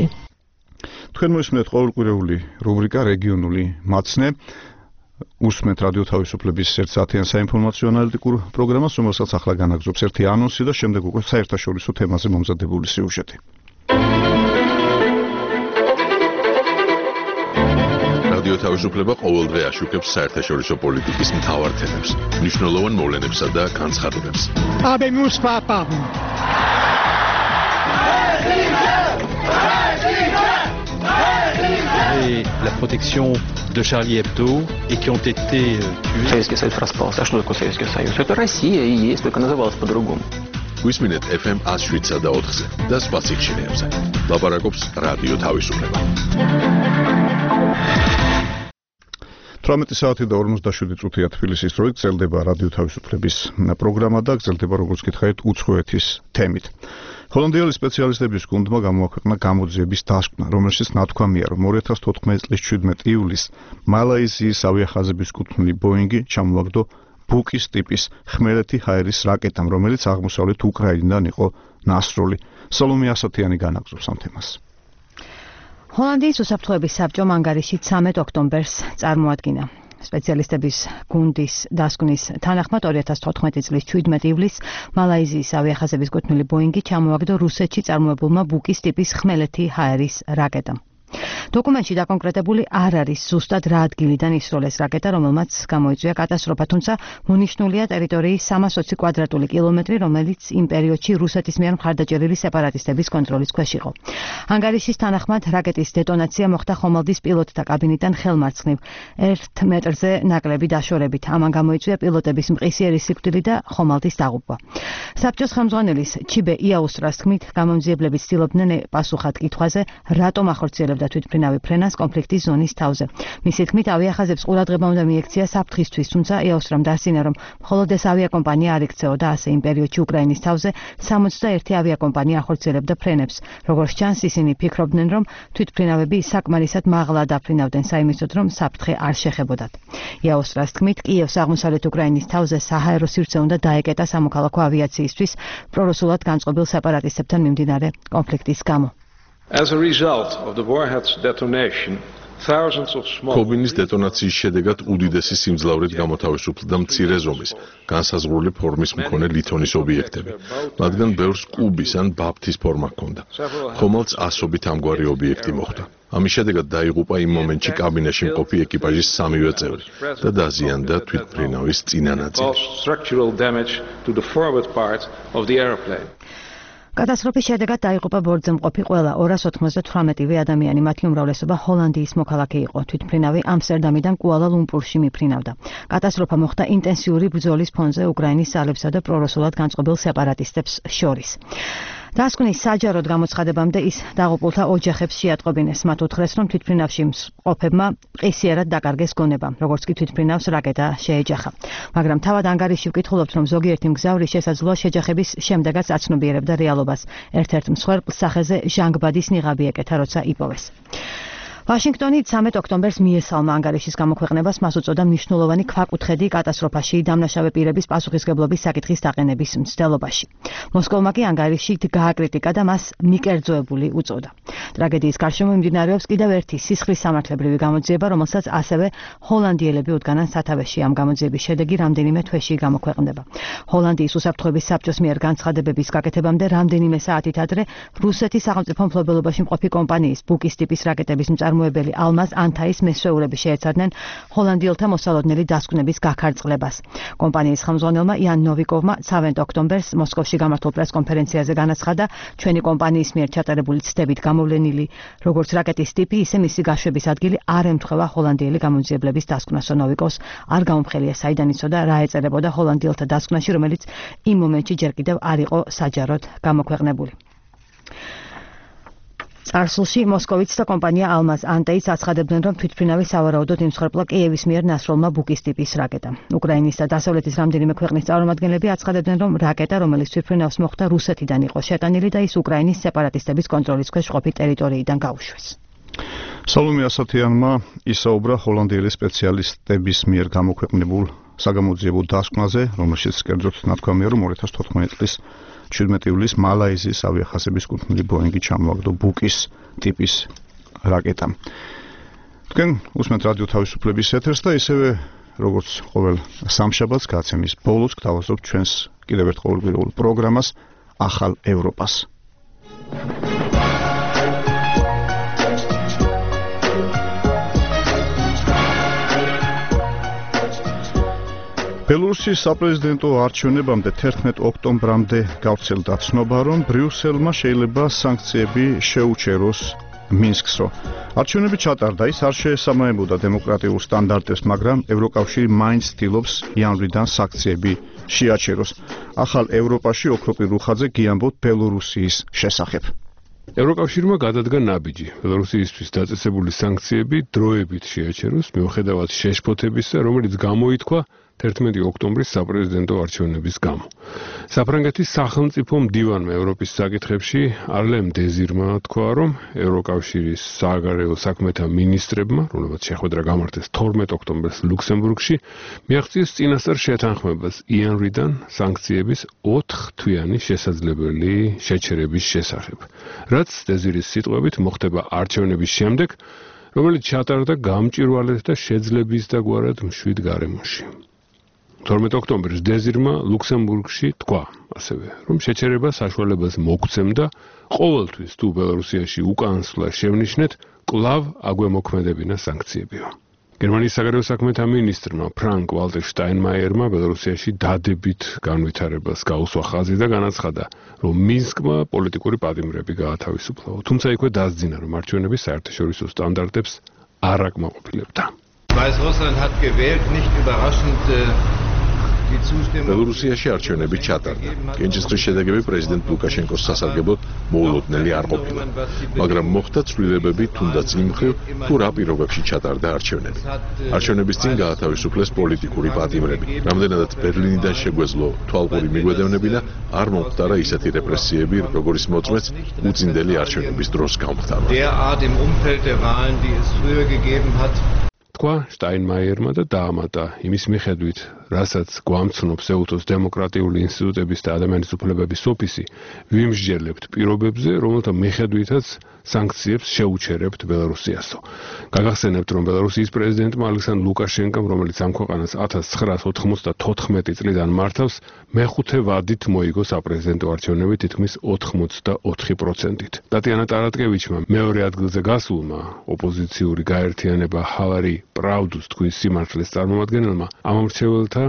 თქვენ მოისმენთ ყოველკვირეული რუბრიკა რეგიონული მაცნე. უსმენთ რადიო თავისუფლების 1 საათიან საინფორმაციო ანალიტიკურ პროგრამას, რომელსაც ახლა განაგზობს ერთი ანონსი და შემდეგ უკვე საერთაშორისო თემაზე მომზადებული სიუჟეტი. რადიო თავისუფლება ყოველდღე აშუქებს საერთაშორისო პოლიტიკის მთავარ თემებს, მნიშვნელოვან მოვლენებსა და განცხადებებს. Et la protection de Charlie Hebdo et qui ont été tués. Советский Союз распался. А что такое Советский Союз? Это Россия и есть, только называлась по-другому. Გვისმინეთ FM 107 და 4-ზე და სხვა სიხშირეებზე. ლაპარაკობს რადიო თავისუფლება. 18 საათი და 47 წუთია თბილისის დროით გრძელდება რადიო თავისუფლების პროგრამა და გრძელდება როგორც გითხარით უცხოეთის თემით. ჰოლანდიელი სპეციალისტების გუნდმა გამოაქვეყნა გამოძიების დასკვნა, რომელშიც ნათქვამია, რომ 2014 წლის 17 ივლისს მალაიზიის ავიახაზების კუთვნილი ბოინგი ჩამოაგდო ბუკის ტიპის ხმელეთი ჰაერის რაკეტამ, რომელიც აღმოსავლეთ უკრაინიდან იყო ნასროლი. სალომე ასათიანი განაგზობს ამ თემას. ჰოლანდიის უსაფრთხოების საბჭომ ანგარიში 13 ოქტომბერს წარმოადგინა. სპეციალისტების გუნდის დასკვნის თანახმად 2014 წლის 17 ივლისს მალაიზიის ავიახაზების კუთვნილი ბოინგი ჩამოაგდო რუსეთში წარმოებულმა ბუკის ტიპის ხმელეთი ჰაერის რაკეტამ. დოკუმენტში დაკონკრეტებული არ არის ზუსტად რა ადგილიდან ისროლეს რაკეტა, რომელმაც გამოიწვია კატასტროფა, თუმცა მონიშნულია ტერიტორიის 320 კვადრატული კილომეტრი, რომელიც იმ პერიოდში რუსეთის მიერ მხარდაჭერილი სეპარატისტების კონტროლის ქვეშ იყო. ანგარიშის თანახმად რაკეტის დეტონაცია მოხდა ხომალდის პილოტთა კაბინიდან ხელმარცხნივ 1 მეტრზე ნაკლები დაშორებით. ამან გამოიწვია პილოტების მყისიერი სიკვდილი და ხომალდის დაღუპვა. საბჭოს ხელმძღვანელის ჩიბე იაუსტრას თქმით, გამომძიებლები ცდილობდნენ პასუხად კითხვაზე, რატომ ახორციელებდა აკრძალებდა თვითმფრინავი ფრენას კონფლიქტის ზონის თავზე. მისი თქმით, ავიახაზებს ყურადღება უნდა მიექცია საფრთხისთვის, თუმცა ეოსრამ დასცინა, რომ მხოლოდ ეს ავიაკომპანია არ იქცეოდა, ასე იმ პერიოდში უკრაინის თავზე 61 ავიაკომპანია ახორციელებდა ფრენებს. როგორც ჩანს, ისინი ფიქრობდნენ, რომ თვითმფრინავები საკმარისად მაღლა დაფრინავდნენ საიმედოდ, რომ საფრთხე არ შეხებოდათ. ეოსრას თქმით, კიევს აღმოსავლეთ უკრაინის თავზე საჰაერო სივრცე უნდა დაეკეტა სამოქალაქო ავიაციისთვის პრორუსულად განწყობილ სეპარატისტებთან მიმდინარე კონფლიქტის გამო. As a result of the warhead's detonation, ქობინის დეტონაციის შედეგად უდიდესი სიმძლავრით გამოთავისუფლდა მცირე ზომის, განსაზღვრული ფორმის მქონე ლითონის ობიექტები, მათგან ბევრს კუბის ან ბაფთის ფორმა ჰქონდა. ხომალდს ასობით ამგვარი ობიექტი მოხვდა. ამის შედეგად დაიღუპა იმ მომენტში კაბინაში მყოფი ეკიპაჟის 3-ვე წევრი და დაზიანდა თვითმფრინავის წინა ნაწილი. კატასტროფის შედეგად დაიღუპა ბორტზე მყოფი ყველა 298 ადამიანი, მათი უმრავლესობა ჰოლანდიის მოქალაქე იყო. თვითმფრინავი ამსტერდამიდან კუალა-ლუმპურში მიფრინავდა. კატასტროფა მოხდა ინტენსიური ბრძოლის ფონზე უკრაინის ძალებსა და პრორუსულად განწყობილ სეპარატისტებს შორის. დასკვნის საჯაროდ გამოცხადებამდე ის დაღუპულთა ოჯახებს შეატყობინეს. მათ უთხრეს, რომ თვითმფრინავში მყოფებმა ყისიერად დაკარგეს გონება, როგორც კი თვითმფრინავს რაკეტა შეეჯახა. მაგრამ თავად ანგარიში ვკითხულობთ, რომ ზოგიერთი მგზავრი შესაძლოა შეჯახების შემდეგაც აცნობიერებდა რეალობას. ერთ-ერთ მსხვერპლს სახეზე ჟანგბადის ნიღაბი ეკეთა, როცა იპოვეს. ვაშინგტონი 13 ოქტომბერს მიესალმა ანგარიშის გამოქვეყნებას, მას უწოდა მნიშვნელოვანი ქვაკუთხედი კატასტროფაში დამნაშავე პირების პასუხისგებლობის საკითხის დაყენების მცდელობაში. მოსკოვმა კი ანგარიშით გააკრიტიკა და მას მიკერძოებული უწოდა. ტრაგედიის გარშემო მიმდინარეობს კიდევ ერთი სისხლის სამართლებრივი გამოძიება, რომელსაც ასევე ჰოლანდიელები უდგანან სათავეში. ამ გამოძიების შედეგი რამდენიმე თვეში გამოქვეყნდება. ჰოლანდიის უსაფრთხოების საბჭოს მიერ განცხადებების გაკეთებამდე რამდენიმე საათით ადრე რუსეთის სახელმწიფო მფლობელობაში მყოფი კომპანიის ბუკის ტიპის რაკეტების მწარმოებელი ალმაზ ანტაის მესვეულები შეეცადნენ ჰოლანდიელთა მოსალოდნელი დასკვნების გაქარწყლებას. კომპანიის ხელმძღვანელმა იან ნოვიკოვმა 13 ოქტომბერს მოსკოვში გამართულ პრესკონფერენციაზე განაცხადა, ჩვენი კომპანიის მიერ ჩატარებული ცდებით გამოვლენილი როგორც რაკეტის ტიპი, ისე მისი გაშვების ადგილი არ ემთხვევა ჰოლანდიელი გამოძიებლების დასკვნას. ნოვიკოვს არ გაუმხელია საიდან იცოდა რა ეწერებოდა ჰოლანდიელთა დასკვნაში, რომელიც იმ მომენტში ჯერ კიდევ არ იყო საჯაროდ გამოქვეყნებული. წარსულში მოსკოვიც და კომპანია ალმაზ ანტეიც აცხადებდნენ, რომ თვითმფრინავი სავარაუდოდ იმსხვერპლა კიევის მიერ ნასროლმა ბუკის ტიპის რაკეტა. უკრაინის და დასავლეთის რამდენიმე ქვეყნის წარმომადგენლები აცხადებდნენ, რომ რაკეტა, რომელიც თვითმფრინავს მოხვდა, რუსეთიდან იყო შეტანილი და ის უკრაინის სეპარატისტების კონტროლის ქვეშ ყოფი ტერიტორიიდან გაუშვეს. სალომე ასათიანმა ისაუბრა ჰოლანდიელი სპეციალისტების მიერ გამოქვეყნებულ საგამოძიებო დასკვნაზე, რომელშიც კერძოდ ნათქვამია, რომ 2014 წლის 17 ივლისს მალაიზიის ავიახაზების კუთვნილი ბოინგი ჩამოაგდო ბუკის ტიპის რაკეტამ. თქვენ უსმენთ რადიო თავისუფლების ეთერს და ისევე როგორც ყოველ სამშაბათს გაცემის ბოლოს გთავაზობთ ჩვენს კიდევ ერთ ყოველკვირეულ პროგრამას ახალ ევროპას. ბელორუსის საპრეზიდენტო არჩევნებამდე 11 ოქტომბრამდე გავრცელდა ცნობა, რომ ბრიუსელმა შეიძლება სანქციები შეუჩეროს მინსკსო. არჩევნები ჩატარდა, ის არ შეესაბამებოდა დემოკრატიულ სტანდარტებს, მაგრამ ევროკავშირი მაინც ცდილობს იანვრიდან სანქციები შეაჩეროს. ახალ ევროპაში ოქროპი რუხაძე გიამბობთ ბელორუსიის შესახებ. ევროკავშირმა გადადგა ნაბიჯი ბელორუსიისთვის დაწესებული სანქციები დროებით შეაჩეროს, მიუხედავად შეშფოთებისა, რომელიც გამოითქვა 11 ოქტომბრის საპრეზიდენტო არჩევნების გამო. საფრანგეთის სახელმწიფო მდივანმა ევროპის საკითხებში არლემ დეზირმა თქვა, რომ ევროკავშირის სააგარეო საქმეთა მინისტრებმა, რომლებიც შეხვედრა გამართეს 12 ოქტომბერს ლუქსემბურგში, მიაღწიეს წინასწარ შეთანხმებას იანვრიდან სანქციების 4 თვიანი შესაძლებელი შეჩერების შესახებ. რაც დეზირის სიტყვებით მოხდება არჩევნების შემდეგ, რომელიც ჩატარდა გამჭვირვალედ და შეძლების დაგვარად მშვიდ გარემოში. 12 ოქტომბერს დეზირმა ლუქსემბურგში თქვა ასევე, რომ შეჩერება საშუალებას მოგცემდა ყოველთვის თუ ბელორუსიაში უკანასკნელ შევნიშნეთ, კვლავ აგვემოქმედებინა სანქციებიო. გერმანიის საგარეო საქმეთა მინისტრმა ფრანკ ვალტერ შტაინმაიერმა ბელორუსიაში დადებით განვითარებას გაუსვა ხაზი და განაცხადა, რომ მინსკმა პოლიტიკური პატიმრები გაათავისუფლა. თუმცა იქვე დასძინა, რომ არჩევნები საერთაშორისო სტანდარტებს არ აკმაყოფილებდა. Weißrussland hat gewählt, nicht überraschend ბელორუსიაში არჩევნები ჩატარდა. კენჭისყრის შედეგები პრეზიდენტ ლუკაშენკოს სასარგებლოდ მოულოდნელი არ ყოფილა, მაგრამ მოხდა ცვლილებები თუნდაც იმ მხრივ, თუ რა პირობებში ჩატარდა არჩევნები. არჩევნების წინ გაათავისუფლეს პოლიტიკური პატიმრები. რამდენადაც ბერლინიდან შეგვეძლო თვალყური მიგვედევნები და არ მომხდარა ისეთი რეპრესიები, როგორიც მოწმეც უწინდელი არჩევნების დროს გამხდარა. თქვა შტაინმაიერმა და დაამატა იმის მიხედვით, რასაც გვამცნობს ეუთოს დემოკრატიული ინსტიტუტების და ადამიანის უფლებების ოფისი, ვიმსჯერლებთ პირობებზე, რომელთა მიხედვითაც სანქციებს შეუჩერებთ ბელარუსიასო. გაგახსენებთ, რომ ბელარუსიის პრეზიდენტმა ალექსანდრ ლუკაშენკომ, რომელიც ამ ქვეყანას 1994 წლიდან მართავს, მეხუთე ვადით მოიგო საპრეზიდენტო არჩევნები თითქმის 84%-ით. ტატიანა ტარატკევიჩმა მეორე ადგილზე გასულმა ოპოზიციური გაერთიანება ჰავარი პრაუდუს თქვის სიმართლეს წარმომადგენელმა ამ მრჩეველთა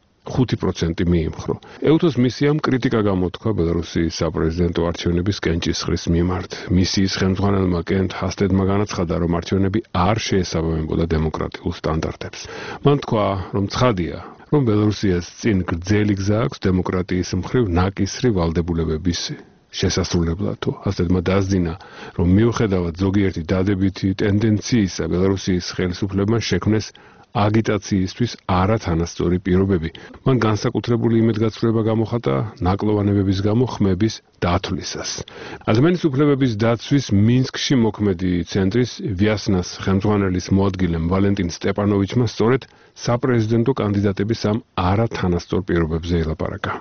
5% მიიმხრო. ეუთოს მისიამ კრიტიკა გამოთქვა ბელარუსის საპრეზიდენტო არჩევნების კენჭისყრის მიმართ. მისიის ხელმძღვანელმა კენტ ჰასტედმა განაცხადა, რომ არჩევნები არ შეესაბამებოდა დემოკრატიულ სტანდარტებს. მან თქვა, რომ ცხადია, რომ ბელარუსიას წინ გრძელი გზა აქვს დემოკრატიის მხრივ ნაკისრი ვალდებულებების შესასრულებლად. ჰასტედმა დასძინა, რომ მიუხედავად ზოგიერთი დადებითი ტენდენციისა, ბელარუსის ხელისუფლებამ შექმნეს აგიტაციისთვის არათანასწორი პირობები. მან განსაკუთრებული იმედგაცრუება გამოხატა ნაკლოვანებების გამო ხმების დათვლისას. ადამიანის უფლებების დაცვის მინსკში მოქმედი ცენტრის ვიასნას ხელმძღვანელის მოადგილემ ვალენტინ სტეპანოვიჩმა სწორედ საპრეზიდენტო კანდიდატების ამ არათანასწორ პირობებზე ელაპარაკა.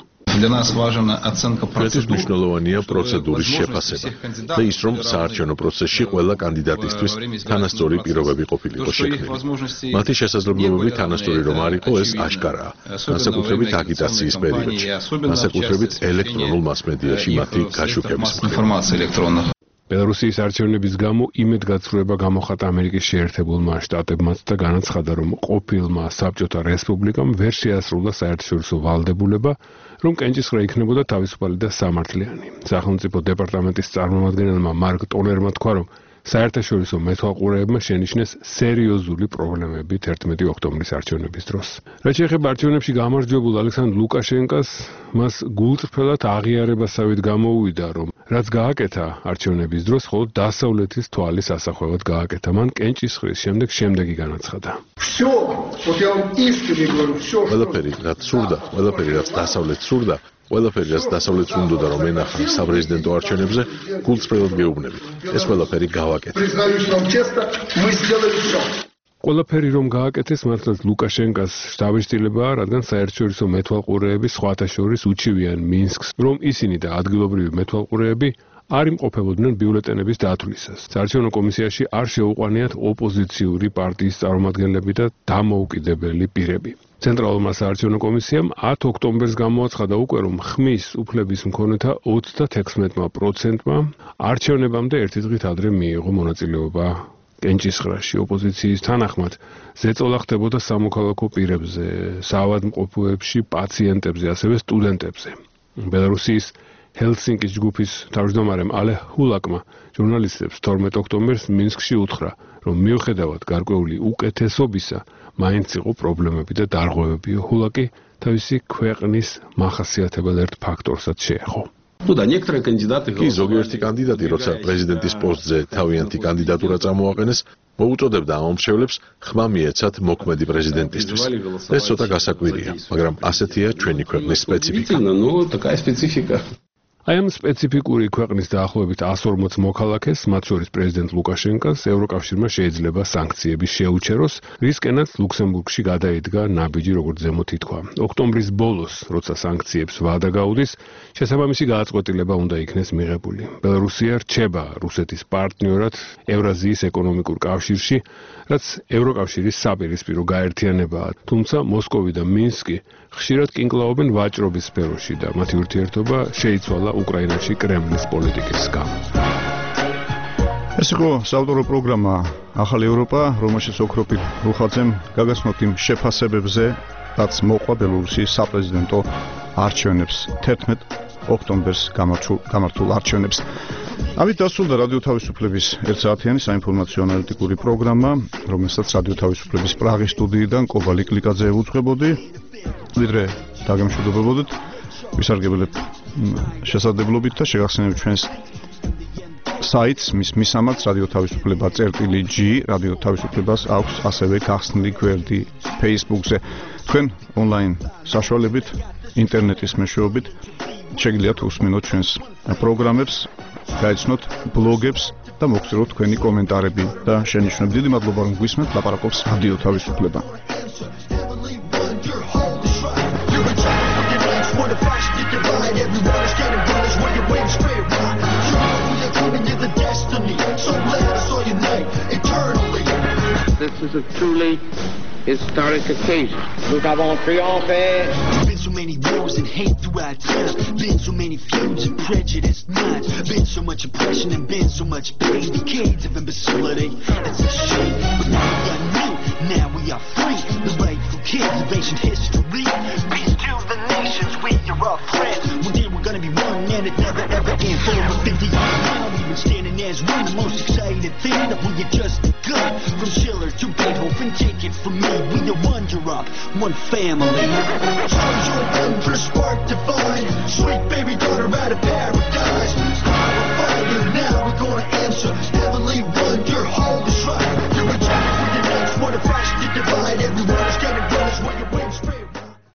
ჩვენთვის მნიშვნელოვანია პროცედურის შეფასება და ის, რომ საარჩევნო პროცესში ყველა კანდიდატისთვის თანასწორი პირობები ყოფილიყო შექმნილი. მათი შესაძლებლობები თანასწორი რომ არ იყო, ეს აშკარაა, განსაკუთრებით აგიტაციის პერიოდში, განსაკუთრებით ელექტრონულ მასმედიაში მათი გაშუქების მხრივ. ბელარუსის არჩევნების გამო იმედგაცრუება გამოხატა ამერიკის შეერთებულმა შტატებმაც და განაცხადა, რომ ყოფილმა საბჭოთა რესპუბლიკამ ვერ შეასრულა საერთაშორისო ვალდებულება, რომ კენჭისყრა იქნებოდა თავისუფალი და სამართლიანი. სახელმწიფო დეპარტამენტის წარმომადგენელმა მარკ ტოლერმა თქვა, რომ საერთაშორისო მეთვალყურეებმა შენიშნეს სერიოზული პრობლემები 11 ოქტომბრის არჩევნების დროს. რაც შეეხება არჩევნებში გამარჯვებულ ალექსანდრ ლუკაშენკას, მას გულწრფელად აღიარებასავით გამოუვიდა, რომ რაც გააკეთა არჩევნების დროს, მხოლოდ დასავლეთის თვალის ასახვევად გააკეთა. მან კენჭისყრის შემდეგი განაცხადა. ყველაფერი, რაც სურდა, ყველაფერი, რაც დასავლეთს სურდა, ყველაფერი, რაც დასავლეთს უნდოდა რომ ენახა საპრეზიდენტო არჩევნებზე, გულწრფელად გეუბნებით. ეს ყველაფერი გავაკეთე. ყველაფერი რომ გააკეთეს, მართლაც ლუკაშენკას შთაბეჭდილებაა, რადგან საერთაშორისო მეთვალყურეები სხვათა შორის უჩივიან მინსკს, რომ ისინი და ადგილობრივი მეთვალყურეები არ იმყოფებოდნენ ბიულეტენების დათვლისას. საარჩევნო კომისიაში არ შეუყვანიათ ოპოზიციური პარტიის წარმომადგენლები და დამოუკიდებელი პირები. ცენტრალურმა საარჩევნო კომისიამ 10 ოქტომბერს გამოაცხადა უკვე, რომ ხმის უფლების მქონეთა 36%-მა არჩევნებამდე ერთი დღით ადრე მიიღო მონაწილეობა კენჭისყრაში. ოპოზიციის თანახმად ზეწოლა ხდებოდა სამოქალაქო პირებზე, საავადმყოფოებში, პაციენტებზე, ასევე სტუდენტებზე. ბელარუსის ჰელსინკის ჯგუფის თავმჯდომარემ ალე ჰულაკმა ჟურნალისტებს 12 ოქტომბერს მინსკში უთხრა, რომ მიუხედავად გარკვეული უკეთესობისა, მაინც იყო პრობლემები და დარღვევები. ჰულაკი თავისი ქვეყნის მახასიათებელ ერთ ფაქტორსაც შეეხო. კი ზოგიერთი კანდიდატი, როცა პრეზიდენტის პოსტზე თავიანთი კანდიდატურა წამოაყენეს, მოუწოდებდა ამ მომხრეებს ხმა მიეცათ მოქმედი პრეზიდენტისთვის. ეს ცოტა გასაკვირია, მაგრამ ასეთია ჩვენი ქვეყნის სპეციფიკა. აი ამ სპეციფიკური ქვეყნის დაახლოებით 140 მოქალაქეს, მათ შორის პრეზიდენტ ლუკაშენკას, ევროკავშირმა შეიძლება სანქციები შეუჩეროს, რისკენაც ლუქსემბურგში გადაიდგა ნაბიჯი, როგორც ზემოთ ითქვა. ოქტომბრის ბოლოს, როცა სანქციებს ვადა გაუდის, შესაბამისი გააწყვეტილება უნდა იქნეს მიღებული. ბელარუსია რჩება რუსეთის პარტნიორად ევრაზიის ეკონომიკურ კავშირში, რაც ევროკავშირის საპირისპირო გაერთიანებაა, თუმცა მოსკოვი და მინსკი ხშირად კინკლაობენ ვაჭრობის სფეროში და მათი ურთიერთობა შეიცვალა უკრაინაში კრემლის პოლიტიკის გამო. ეს იყო საავტორო პროგრამა ახალი ევროპა, რომელშიც ოქროპირ რუხაძემ გაგაცნოთ იმ შეფასებებზე, რაც მოყვა ბელარუსის საპრეზიდენტო არჩევნებს 11 ოქტომბერს გამართულ არჩევნებს. ამით დასრულდა რადიო თავისუფლების 1 საათიანი საინფორმაციო ანალიტიკური პროგრამა, რომელსაც რადიო თავისუფლების პრაღის სტუდიიდან კობა ლიკლიკაძე ევუძღვებოდი. ვიდრე დაგემშვიდობებოდეთ. ვისარგებლებ შესაძლებლობით და შეგახსენებთ ჩვენს საიტს, მისამაც რადიო თავისუფლება.g, რადიო თავისუფლებას აქვს ასევე გახსნილი გვერდი Facebook-ზე. თქვენ ონლაინ საშუალებით, ინტერნეტის მეშვეობით შეგიძლიათ უსმინოთ ჩვენს პროგრამებს, გაიცნოთ ბლოგებს და მოგწეროთ თქვენი კომენტარები და შენიშვნები. დიდი მადლობა რომ გვისმენთ, ლაპარაკობს რადიო თავისუფლება. This is a truly historic occasion. Nous avons triomphé. Been so many wars and hate throughout time. Been so many feuds and prejudiced minds. Been so much oppression and been so much pain. Decades of imbecility. It's a shame, but now we are new. Now we are free. The rightful kids of ancient history. Peace to the nations. We are all friends. One day we're gonna be one, and it never ever ends. For over 50 years now, we've been standing as one. The most exciting thing that we have just begun. From Schiller to Beethoven, take it from me. We are one Europe, one family. Charge your gun for spark divine. Sweet baby daughter out of paradise.